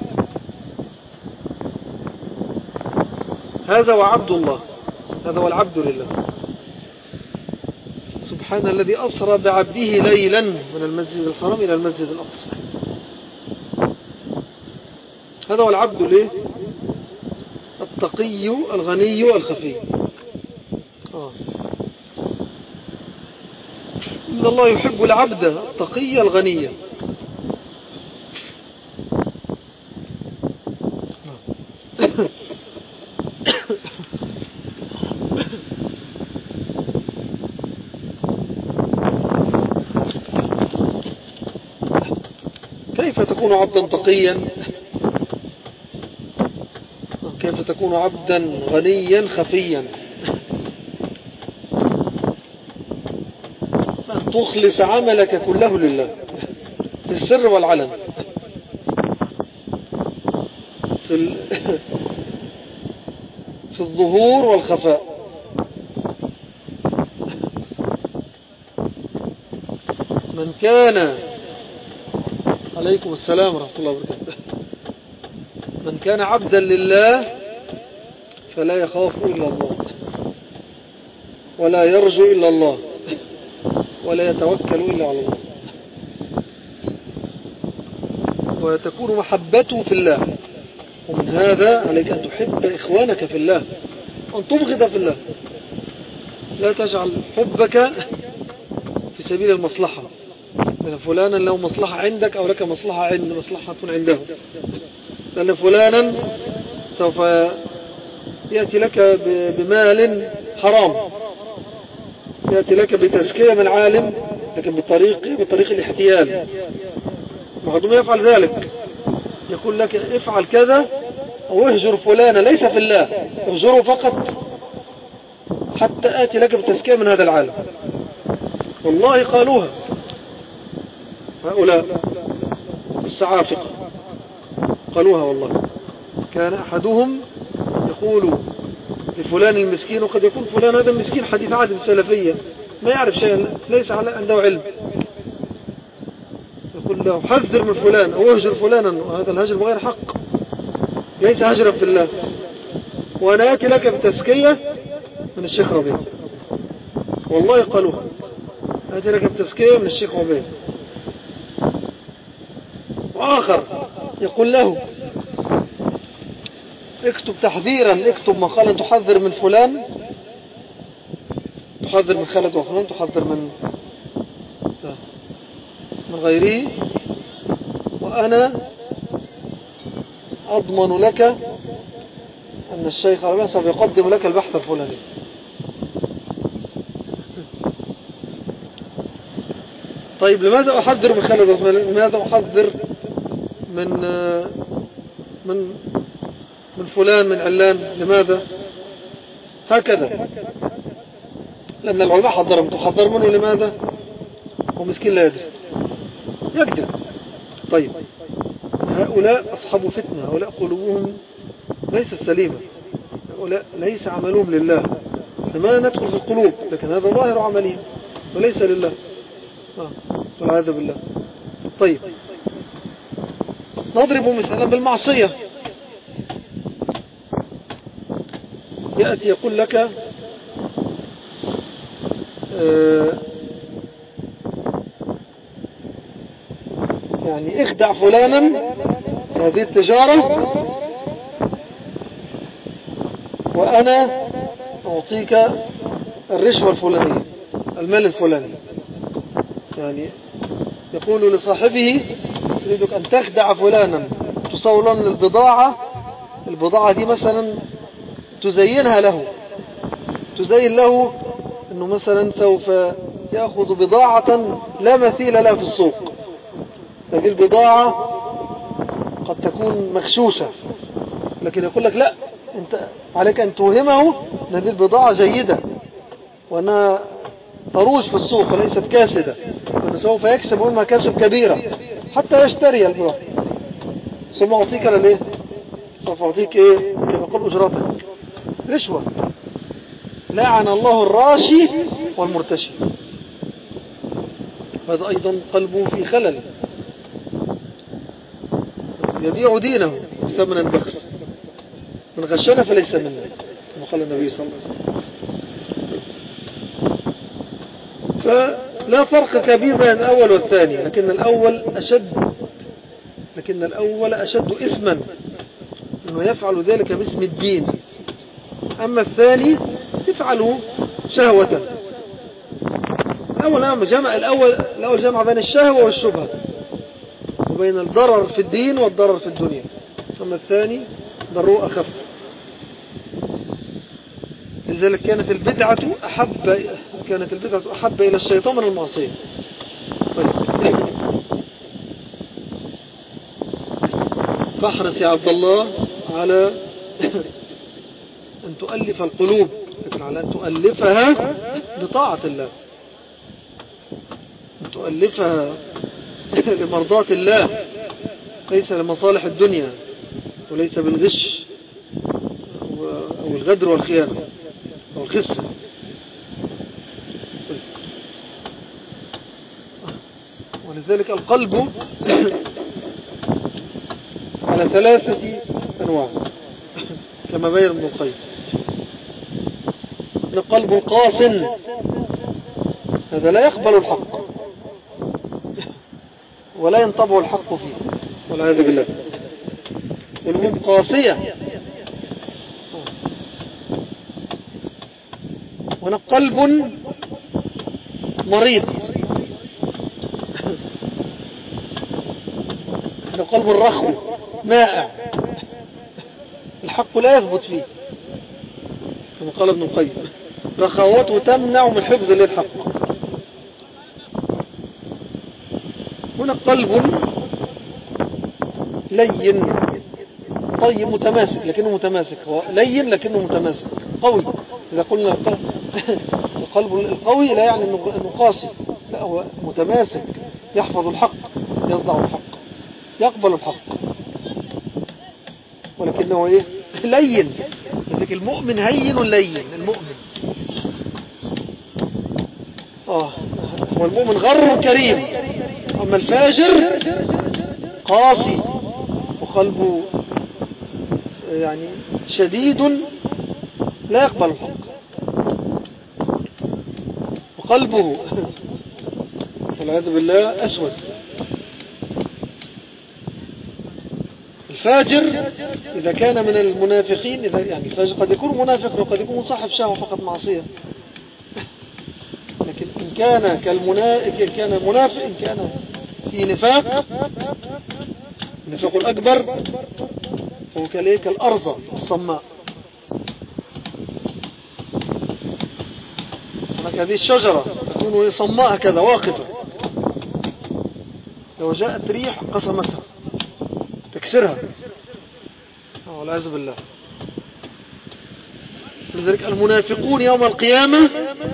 [SPEAKER 2] هذا وعبد الله، هذا هو العبد لله. سبحان الذي أسرى بعبده ليلا من المسجد الحرام إلى المسجد الأقصى. هذا هو العبد ليه؟ التقي الغني الخفي. آه. إن الله يحب العبد التقي الغني. كيف تكون عبدا تقيا؟ كيف تكون عبدا غنيا خفيا؟ أن تخلص عملك كله لله في السر والعلن، في, ال... في الظهور والخفاء. من كان عليكم السلام ورحمة الله وبركاته من كان عبدا لله فلا يخاف إلا الله ولا يرجو إلا الله ولا يتوكل إلا على الله، وتكون محبته في الله. ومن هذا عليك أن تحب إخوانك في الله، أن تبغض في الله. لا تجعل حبك في سبيل المصلحة، لأن فلانا له مصلحة عندك أو لك مصلحة عند مصلحة عنده، لأن فلانا سوف يأتي لك بمال حرام، يأتي لك بتزكية من عالم لكن بطريق بطريق الاحتيال. معدوم يفعل ذلك يقول لك افعل كذا أو اهجر فلانا ليس في الله، اهجره فقط حتى آتي لك بتزكية من هذا العالم. والله قالوها هؤلاء السعافقة، قالوها والله. كان أحدهم يقول لفلان المسكين، وقد يكون فلان هذا المسكين حديث عهد بالسلفية ما يعرف شيئا، ليس عنده علم، يقول له حذر من فلان أو اهجر فلانا، وهذا الهجر بغير حق، ليس هجرا في الله. وأنا آتي لك بتزكية من الشيخ ربيع، والله قالوها، آتي لك بتزكية من الشيخ ربيع. وآخر يقول له اكتب تحذيرا، اكتب مقالا تحذر من فلان، تحذر من خالد وفلان، تحذر من من غيره، وأنا أضمن لك أن الشيخ ربيع سوف يقدم لك البحث الفلاني. طيب لماذا أحذر من خالد وفلان؟ لماذا أحذر من من من فلان من علان؟ لماذا؟ هكذا، لأن العلماء حذرهم، تحذر منه لماذا؟ هو مسكين لا يدري، يكذب. طيب هؤلاء أصحاب فتنة، هؤلاء قلوبهم ليست سليمة، هؤلاء ليس عملهم لله. لماذا ندخل في القلوب؟ لكن هذا ظاهر عمليا وليس لله، والعياذ بالله. طيب نضرب مثلا بالمعصية. يأتي يقول لك آه يعني اخدع فلانا هذه التجارة وأنا أعطيك الرشوة الفلانية، المال الفلاني. يعني يقول لصاحبه تريدك أن تخدع فلانا، تصور له البضاعة، البضاعة دي مثلا تزينها له، تزين له أنه مثلا سوف يأخذ بضاعة لا مثيل لها في السوق. هذه البضاعة قد تكون مغشوشة، لكن يقول لك لا، أنت عليك أن توهمه أن هذه البضاعة جيدة وأنها تروج في السوق وليست كاسدة، وأنه سوف يكسب منها كسب كبيرة حتى يشتري البضاعة. ثم أعطيك لليه؟ سوف أعطيك إيه؟ كما يقول أجرتك، رشوة. لعن الله الراشي والمرتشي. هذا أيضا قلبه في خلل، يبيع دينه ثمنا بخس، من غشنا فليس منا، كما قال النبي صلى الله عليه وسلم. فلا فرق كبير بين الأول والثاني، لكن الأول أشد لكن الأول أشد إثما، أنه يفعل ذلك باسم الدين. أما الثاني يفعله شهوة. الأول نعم جمع الأول الأول جمع بين الشهوة والشبهة، وبين الضرر في الدين والضرر في الدنيا. أما الثاني ضره أخف. لذلك كانت البدعة أحب كانت البدعة أحب إلى الشيطان من المعصية. فاحرص يا عبد الله على أن تؤلف القلوب، لكن على أن تؤلفها بطاعة الله، أن تؤلفها لمرضاة الله، ليس لمصالح الدنيا، وليس بالغش أو الغدر والخيانة أو الخسة. ولذلك القلب على ثلاثة أنواع كما بين ابن القيم. القلب القاصن، هذا لا يقبل الحق ولا ينطبع الحق فيه، والعياذ بالله. قلوب قاسية. هنا قلب مريض، هنا قلب الرخو مائع، الحق لا يثبت فيه، كما قال ابن القيم رخاوته تمنع من حفظ للحق. هنا قلب لين طيب متماسك، لكنه متماسك، هو لين لكنه متماسك قوي. إذا قلنا القلب القوي لا يعني أنه قاسي، لا، هو متماسك، يحفظ الحق، يصدع الحق، يقبل الحق، ولكنه إيه؟ لين. لذلك المؤمن هين لين. المؤمن آه هو المؤمن غر كريم، أما الفاجر قاسي وقلبه يعني شديد لا يقبل الحق، وقلبه والعياذ بالله أسود. الفاجر إذا كان من المنافقين، إذا يعني الفاجر قد يكون منافق وقد يكون صاحب شهوة فقط معصية، لكن إن كان كالمنافق، إن كان منافق، إن كان في نفاق، النفاق الأكبر فهو كالإيه؟ كالأرض الصماء. هناك هذه الشجرة تكون صماء كذا واقفة، لو جاءت ريح قسمتها تكسرها والعياذ بالله. لذلك المنافقون يوم القيامة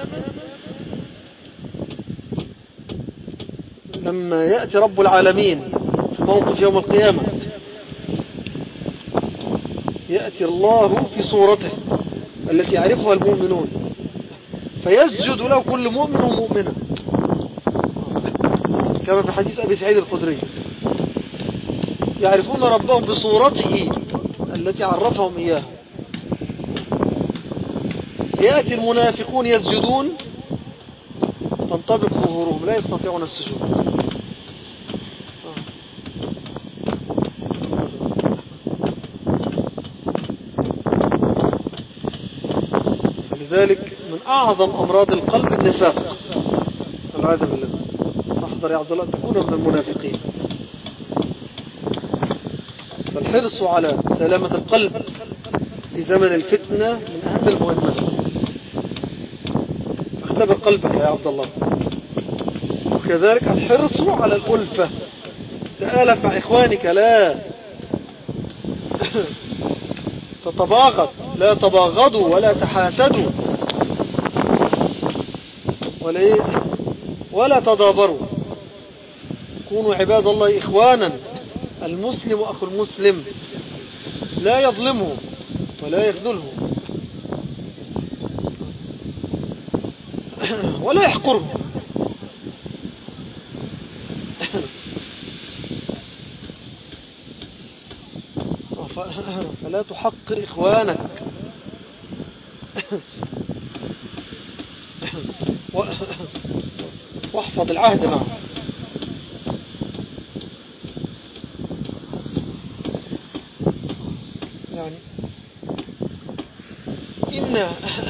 [SPEAKER 2] لما يأتي رب العالمين في موقف يوم القيامة، يأتي الله في صورته التي يعرفها المؤمنون، فيسجد له كل مؤمن ومؤمنة، كما في حديث أبي سعيد الخدري: يعرفون ربهم بصورته التي عرفهم إياها. يأتي المنافقون يسجدون تنطبق ظهورهم، لا يستطيعون السجود. لذلك من أعظم أمراض القلب النفاق، والعياذ بالله. فاحذر يا عبد الله تكون من المنافقين. فالحرص على سلامة القلب في زمن الفتنة من أهم المهمات. فاختبر قلبك يا عبد الله. وكذلك الحرص على الألفة، تآلف مع إخوانك، لا تتباغض، لا تباغضوا ولا تحاسدوا ولا إيه؟ ولا تدابروا. كونوا عباد الله إخوانا. المسلم أخو المسلم، لا يظلمه ولا يخذله ولا يحقره. فلا تحقر إخوانك واحفظ العهد معه. يعني إن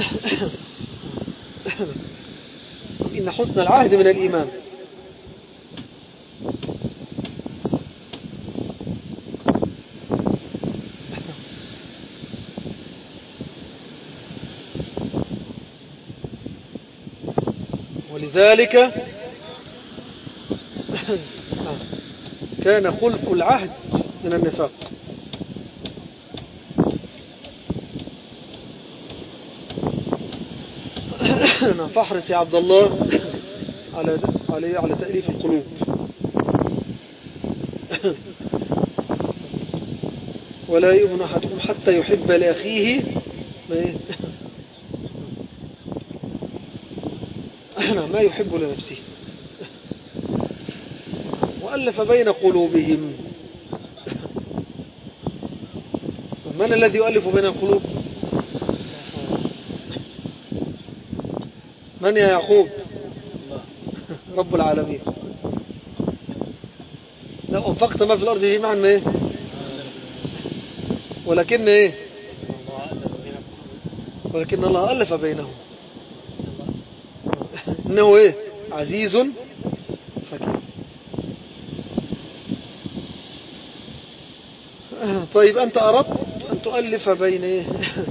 [SPEAKER 2] إن حسن العهد من الإيمان. ولذلك كان خلف العهد من النفاق. فاحرص يا عبد الله على على على تأليف القلوب. ولا يؤمن أحدكم حتى يحب لأخيه ما يحب لنفسه. وألف بين قلوبهم. من الذي يؤلف بين القلوب؟ من يا يعقوب؟ رب العالمين. لو أنفقت ما في الأرض جميعا ما إيه؟ ولكن إيه؟ ولكن الله ألف بينهم. إنه إيه؟ عزيز حكيم. طيب أنت أردت أن تؤلف بين إيه؟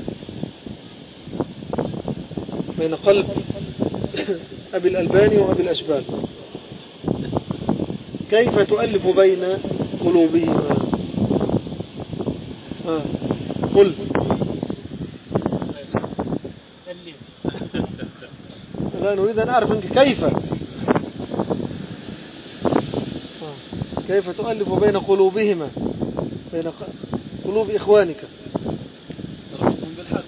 [SPEAKER 2] بين قلب أبي الألباني وأبي الأشبال، كيف تؤلف بين قلوبهما؟ آه. قل. لا نريد أن أعرف منك كيف آه. كيف تؤلف بين قلوبهما، بين قلوب إخوانك.
[SPEAKER 3] ربطهم بالحق.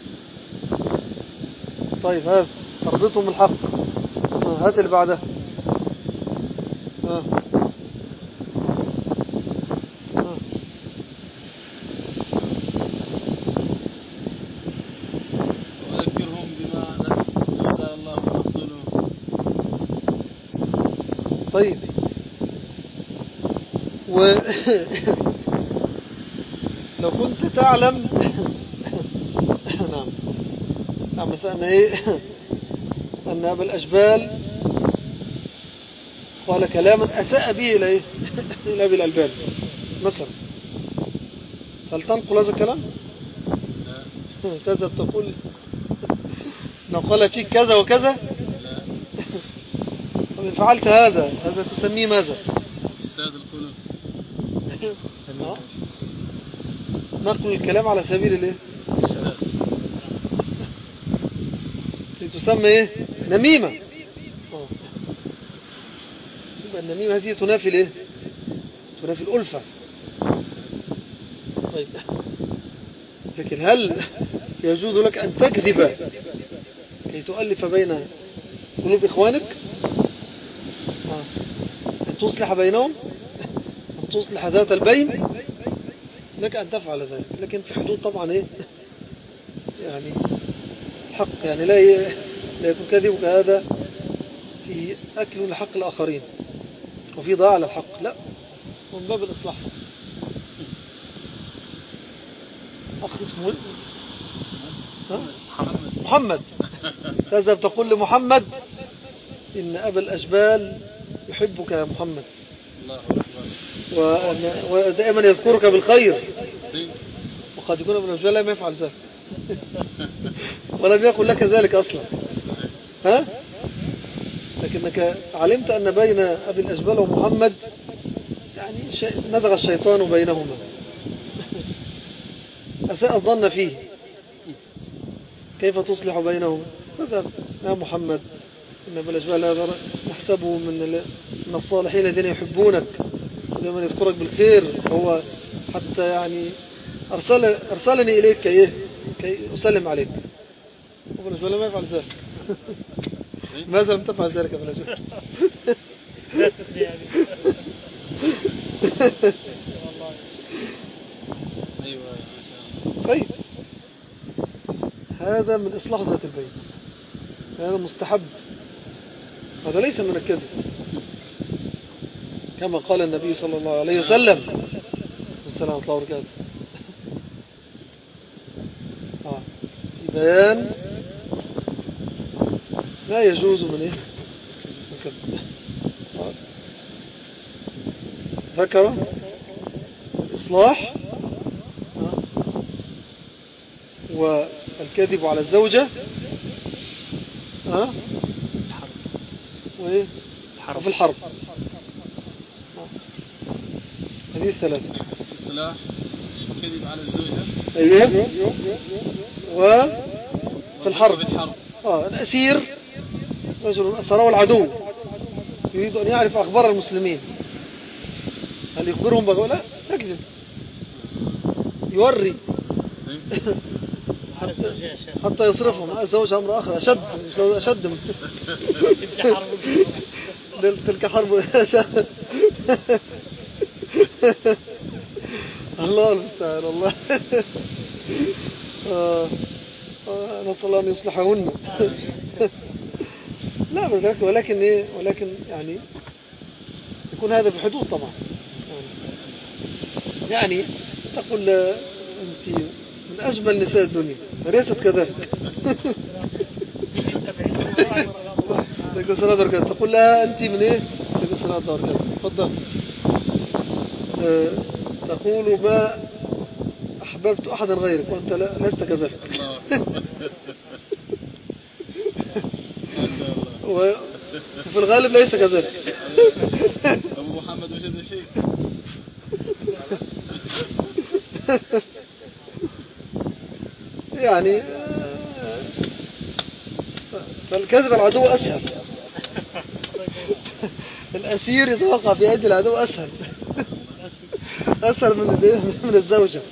[SPEAKER 2] طيب هذا تربطهم بالحق. آه. هات اللي بعدها. آه. آه.
[SPEAKER 3] وذكرهم بما قال الله ورسوله.
[SPEAKER 2] طيب و لو كنت تعلم نعم نعم مثلا ايه ان ابا الاشبال قال كلاما اساء به الى ايه الى ابي الالبان مثلا، هل تنقل هذا الكلام؟ تذهب تقول نقل فيك كذا وكذا؟ وإن فعلت هذا هذا تسميه ماذا؟
[SPEAKER 3] استاذ القلوب.
[SPEAKER 2] نقل الكلام على سبيل الايه؟ تسمى ايه؟ نميمة. يبقى النميمة هذه تنافي الايه؟ تنافي الألفة. طيب لكن هل يجوز لك أن تكذب كي تؤلف بين قلوب إخوانك؟ أن تصلح بينهم، أن تصلح ذات البين، لك أن تفعل ذلك، لكن في حدود طبعا إيه يعني حق، يعني لا لا يكون كذبك هذا في أكل لحق الآخرين وفي ضاع للحق، لا، من باب الإصلاح. أخ اسمه محمد، تذهب تقول لمحمد إن أبا الأشبال يحبك يا محمد ودائما يذكرك بالخير، وقد يكون ابن الأشبال لم يفعل ذلك ولم يقل لك ذلك أصلا، ها؟ لكنك علمت أن بين أبي الأشبال ومحمد يعني نزغ الشيطان بينهما، أساء الظن فيه، كيف تصلح بينهم؟ فذهب يا محمد إن أبي الأشبال هذا نحسبه من من الصالحين الذين يحبونك ولمن يذكرك بالخير، هو حتى يعني أرسل أرسلني إليك كي كي أسلم عليك. أبو الأشبال ما يفعل ذلك. ماذا لم تفعل ذلك أبو الأشبال؟ طيب هذا من إصلاح ذات البين، هذا مستحب، هذا ليس من الكذب، كما قال النبي صلى الله عليه وسلم. والسلام عليكم ورحمة الله وبركاته. آه. في بيان لا يجوز من إيه الكذب. آه. ذكر الإصلاح آه. والكذب على الزوجة ها وايه وفي الحرب، هذه الثلاثة:
[SPEAKER 3] الصلاح، الكذب على الزوجة،
[SPEAKER 2] ايوه، وفي الحرب. اه الأسير رجل أسره العدو يريد أن يعرف أخبار المسلمين، هل يخبرهم بقى؟ لا، يكذب، يوري حتى يصرفهم. الزوج أمر آخر أشد أشد من تلك حرب. الله المستعان. الله نسأل الله أن يصلحهن. لا بذلك، ولكن إيه ولكن يعني يكون هذا بحدود طبعا، يعني تقول أنت من أجمل نساء الدنيا، ليست كذلك. تقول لها أنت من إيه؟ تفضل. أه تقول ما أحببت أحدا غيرك وأنت لا لست كذلك. وفي الغالب ليس كذلك.
[SPEAKER 3] أبو محمد وجد شيء.
[SPEAKER 2] يعني فالكذب العدو أسهل. الأسير إذا وقع في أيدي العدو أسهل أسهل من من الزوجة.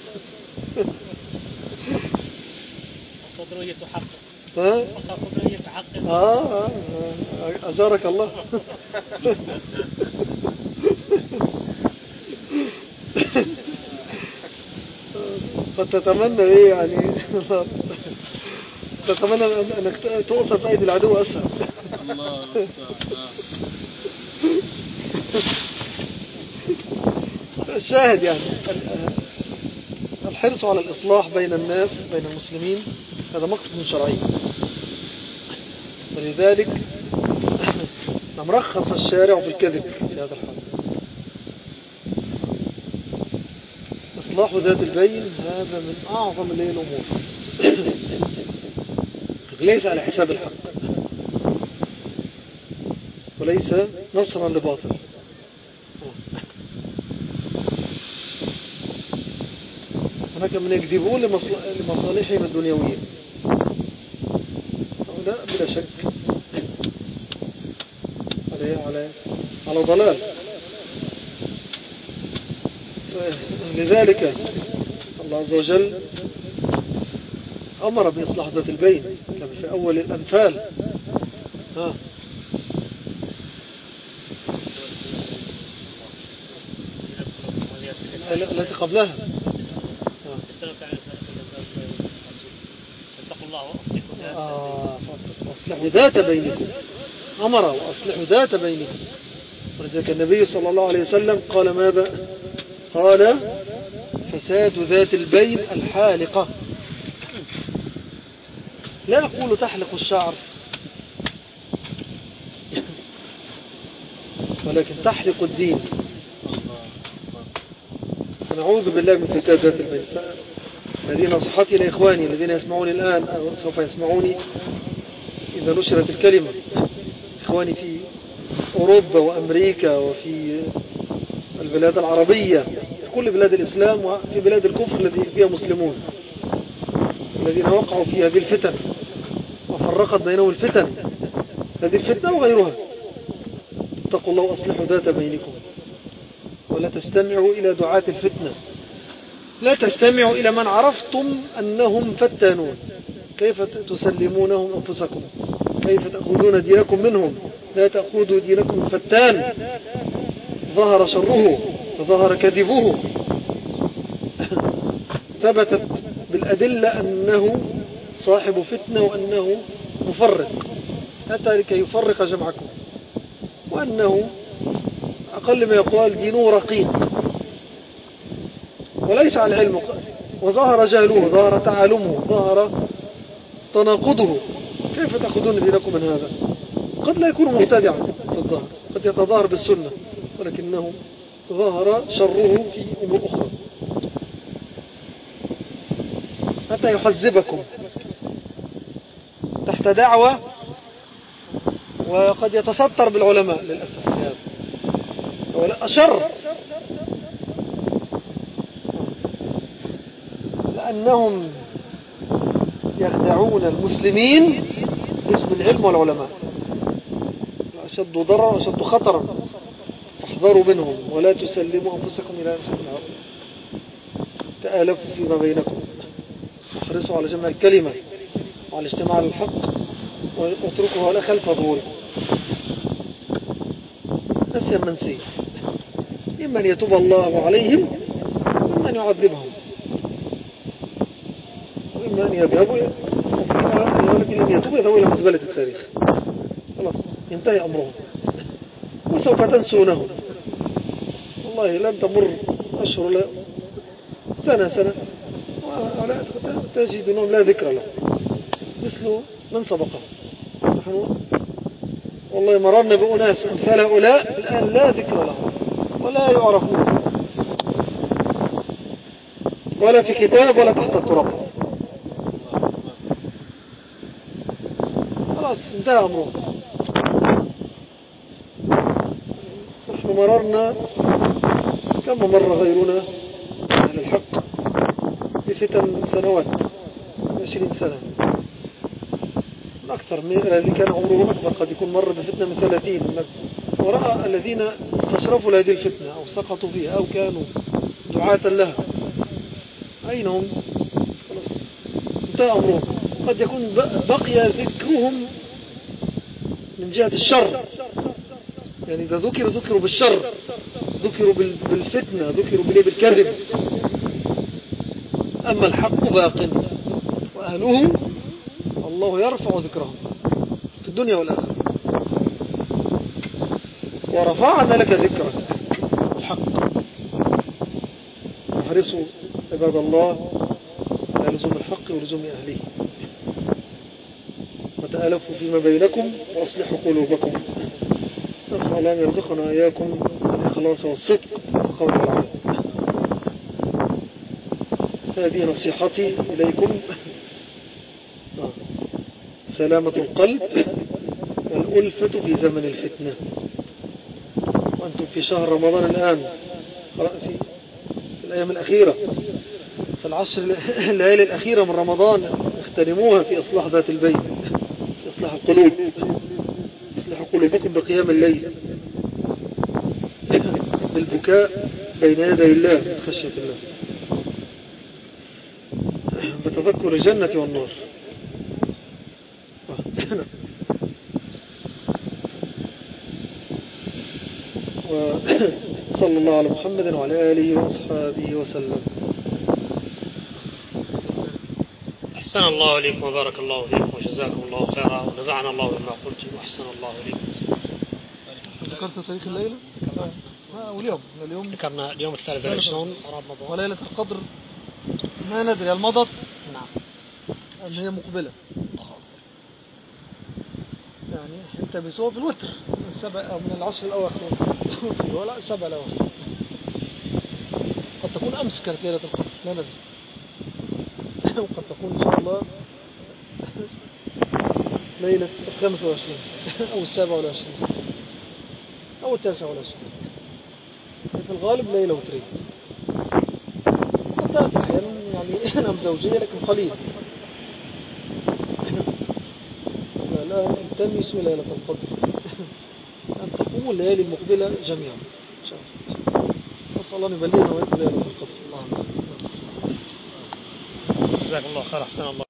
[SPEAKER 1] صدره يتحقق.
[SPEAKER 2] ها؟
[SPEAKER 1] صدره يتحقق.
[SPEAKER 2] آه آه أجارك الله. قد تتمنى إيه يعني تتمنى أنك تؤثر في أيدي العدو أسهل.
[SPEAKER 3] الله
[SPEAKER 2] الشاهد يعني الحرص على الإصلاح بين الناس بين المسلمين هذا مقصد شرعي، ولذلك رخص الشارع بالكذب في هذا الحال. إصلاح ذات البين هذا من أعظم الأمور، ليس على حساب الحق وليس نصرا لباطل. هناك من يكذبون لمصالحهم الدنيوية، هؤلاء بلا شك على على على ضلال. لذلك الله عز وجل أمر بإصلاح ذات البين كما في أول الأنفال. ها التي قبلها وأصلحوا ذات بينكم، أمر وأصلحوا ذات بينكم. ولذلك النبي صلى الله عليه وسلم قال ماذا؟ قال فساد ذات البين الحالقة. لا أقول تحلق الشعر ولكن تحلق الدين. فنعوذ بالله من فساد ذات البين. هذه نصيحتي لإخواني الذين يسمعوني الآن أو سوف يسمعوني إذا نشرت الكلمة، إخواني في أوروبا وأمريكا وفي البلاد العربية، في كل بلاد الإسلام وفي بلاد الكفر الذي فيها مسلمون الذين وقعوا في هذه الفتن وفرقت بينهم الفتن، هذه الفتنة وغيرها. اتقوا الله وأصلحوا ذات بينكم ولا تستمعوا إلى دعاة الفتنة، لا تستمعوا إلى من عرفتم أنهم فتانون. كيف تسلمونهم أنفسكم؟ كيف تأخذون دينكم منهم؟ لا تأخذوا دينكم من فتان ظهر شره وظهر كذبه، ثبتت بالأدلة أنه صاحب فتنة وأنه مفرق، حتى لكي يفرق جمعكم، وأنه أقل ما يقال دينه رقيق وليس على العلم، وظهر جهله، ظهر تعالمه، ظهر تناقضه. كيف تأخذون دينكم من هذا؟ قد لا يكون مبتدعا في الظاهر، قد يتظاهر بالسنة، ولكنه ظهر شره في أمور أخرى حتى يحذبكم تحت دعوة، وقد يتستر بالعلماء للأسف في هذا، ولا أشر، لأنهم يخدعون المسلمين باسم العلم والعلماء. أشد ضررا وأشد خطرا، فاحذروا منهم ولا تسلموا أنفسكم إلى أنفسكم، تآلفوا فيما بينكم، احرصوا على جمع الكلمة وعلى الاجتماع على الحق، واتركوا هؤلاء خلف ظهوركم. نسيا منسيا، إما أن يتوب الله عليهم وإما أن يعذبهم، وإما أن يذهبوا إن يتوبوا يذهبوا إلى مزبلة التاريخ، خلاص ينتهي أمرهم وسوف تنسونهم. والله لن تمر أشهر لا سنة سنة تجدونهم لا ذكر لهم مثل من سبقهم. نحن والله مررنا بأناس أمثال هؤلاء الآن لا ذكر لهم ولا يعرفون ولا في كتاب ولا تحت التراب، خلاص انتهى أمرهم. نحن مررنا كما مر غيرنا أهل الحق بفتن سنوات عشرين سنة أكثر من الذي كان عمره أكبر قد يكون مر بفتنة من ثلاثين، ورأى الذين استشرفوا لهذه الفتنة أو سقطوا فيها أو كانوا دعاة لها أين هم؟ خلاص انتهى أمرهم. قد يكون بقي ذكرهم من جهة الشر، يعني إذا ذكروا ذكروا بالشر، ذكروا بالفتنة، ذكروا بالكذب. أما الحق باق وأهله الله يرفع ذكرهم في الدنيا والآخرة. ورفعنا لك ذكرك الحق. احرصوا عباد الله على لزوم الحق ولزوم أهله، وتألفوا فيما بينكم وأصلحوا قلوبكم. نسأل الله أن يرزقنا إياكم الإخلاص والصدق وقول العمل. هذه نصيحتي إليكم، سلامة القلب والألفة في زمن الفتنة. وأنتم في شهر رمضان الآن، في الأيام الأخيرة، في العشر الليالي الأخيرة من رمضان، اغتنموها في إصلاح ذات البين، في إصلاح القلوب. اصلحوا قلوبكم بقيام الليل، بالبكاء بين يدي الله، بخشية الله، بتذكر الجنة والنار. وصلى الله على محمد وعلى آله وأصحابه وسلم.
[SPEAKER 1] أحسن الله إليكم وبارك الله فيكم وجزاكم الله خيرا ونفعنا الله بما قلتم وأحسن الله إليكم.
[SPEAKER 2] ذكرت تاريخ الليلة واليوم اليوم
[SPEAKER 1] ذكرنا اليوم الثالث والعشرون رمضان
[SPEAKER 2] وليلة القدر ما ندري هل مضت أم هي مقبلة، يعني التمسوها في الوتر من السبع أو من العشر الأواخر ولا السبع الأواخر. قد تكون أمس كانت ليلة القدر لا ندري، وقد تكون إن شاء الله ليلة الخامس والعشرين أو السابع والعشرين أو التاسع والعشرين. في الغالب ليلة وترين، قد تأتي أحيانا يعني نعم زوجية لكن قليل. فلا التمسوا ليلة القدر، أن تقوموا الليالي المقبلة جميعا إن شاء الله. نسأل الله أن يبلغنا ويقبل ليلة القدر. اللهم
[SPEAKER 1] جزاك الله خير. أحسن الله.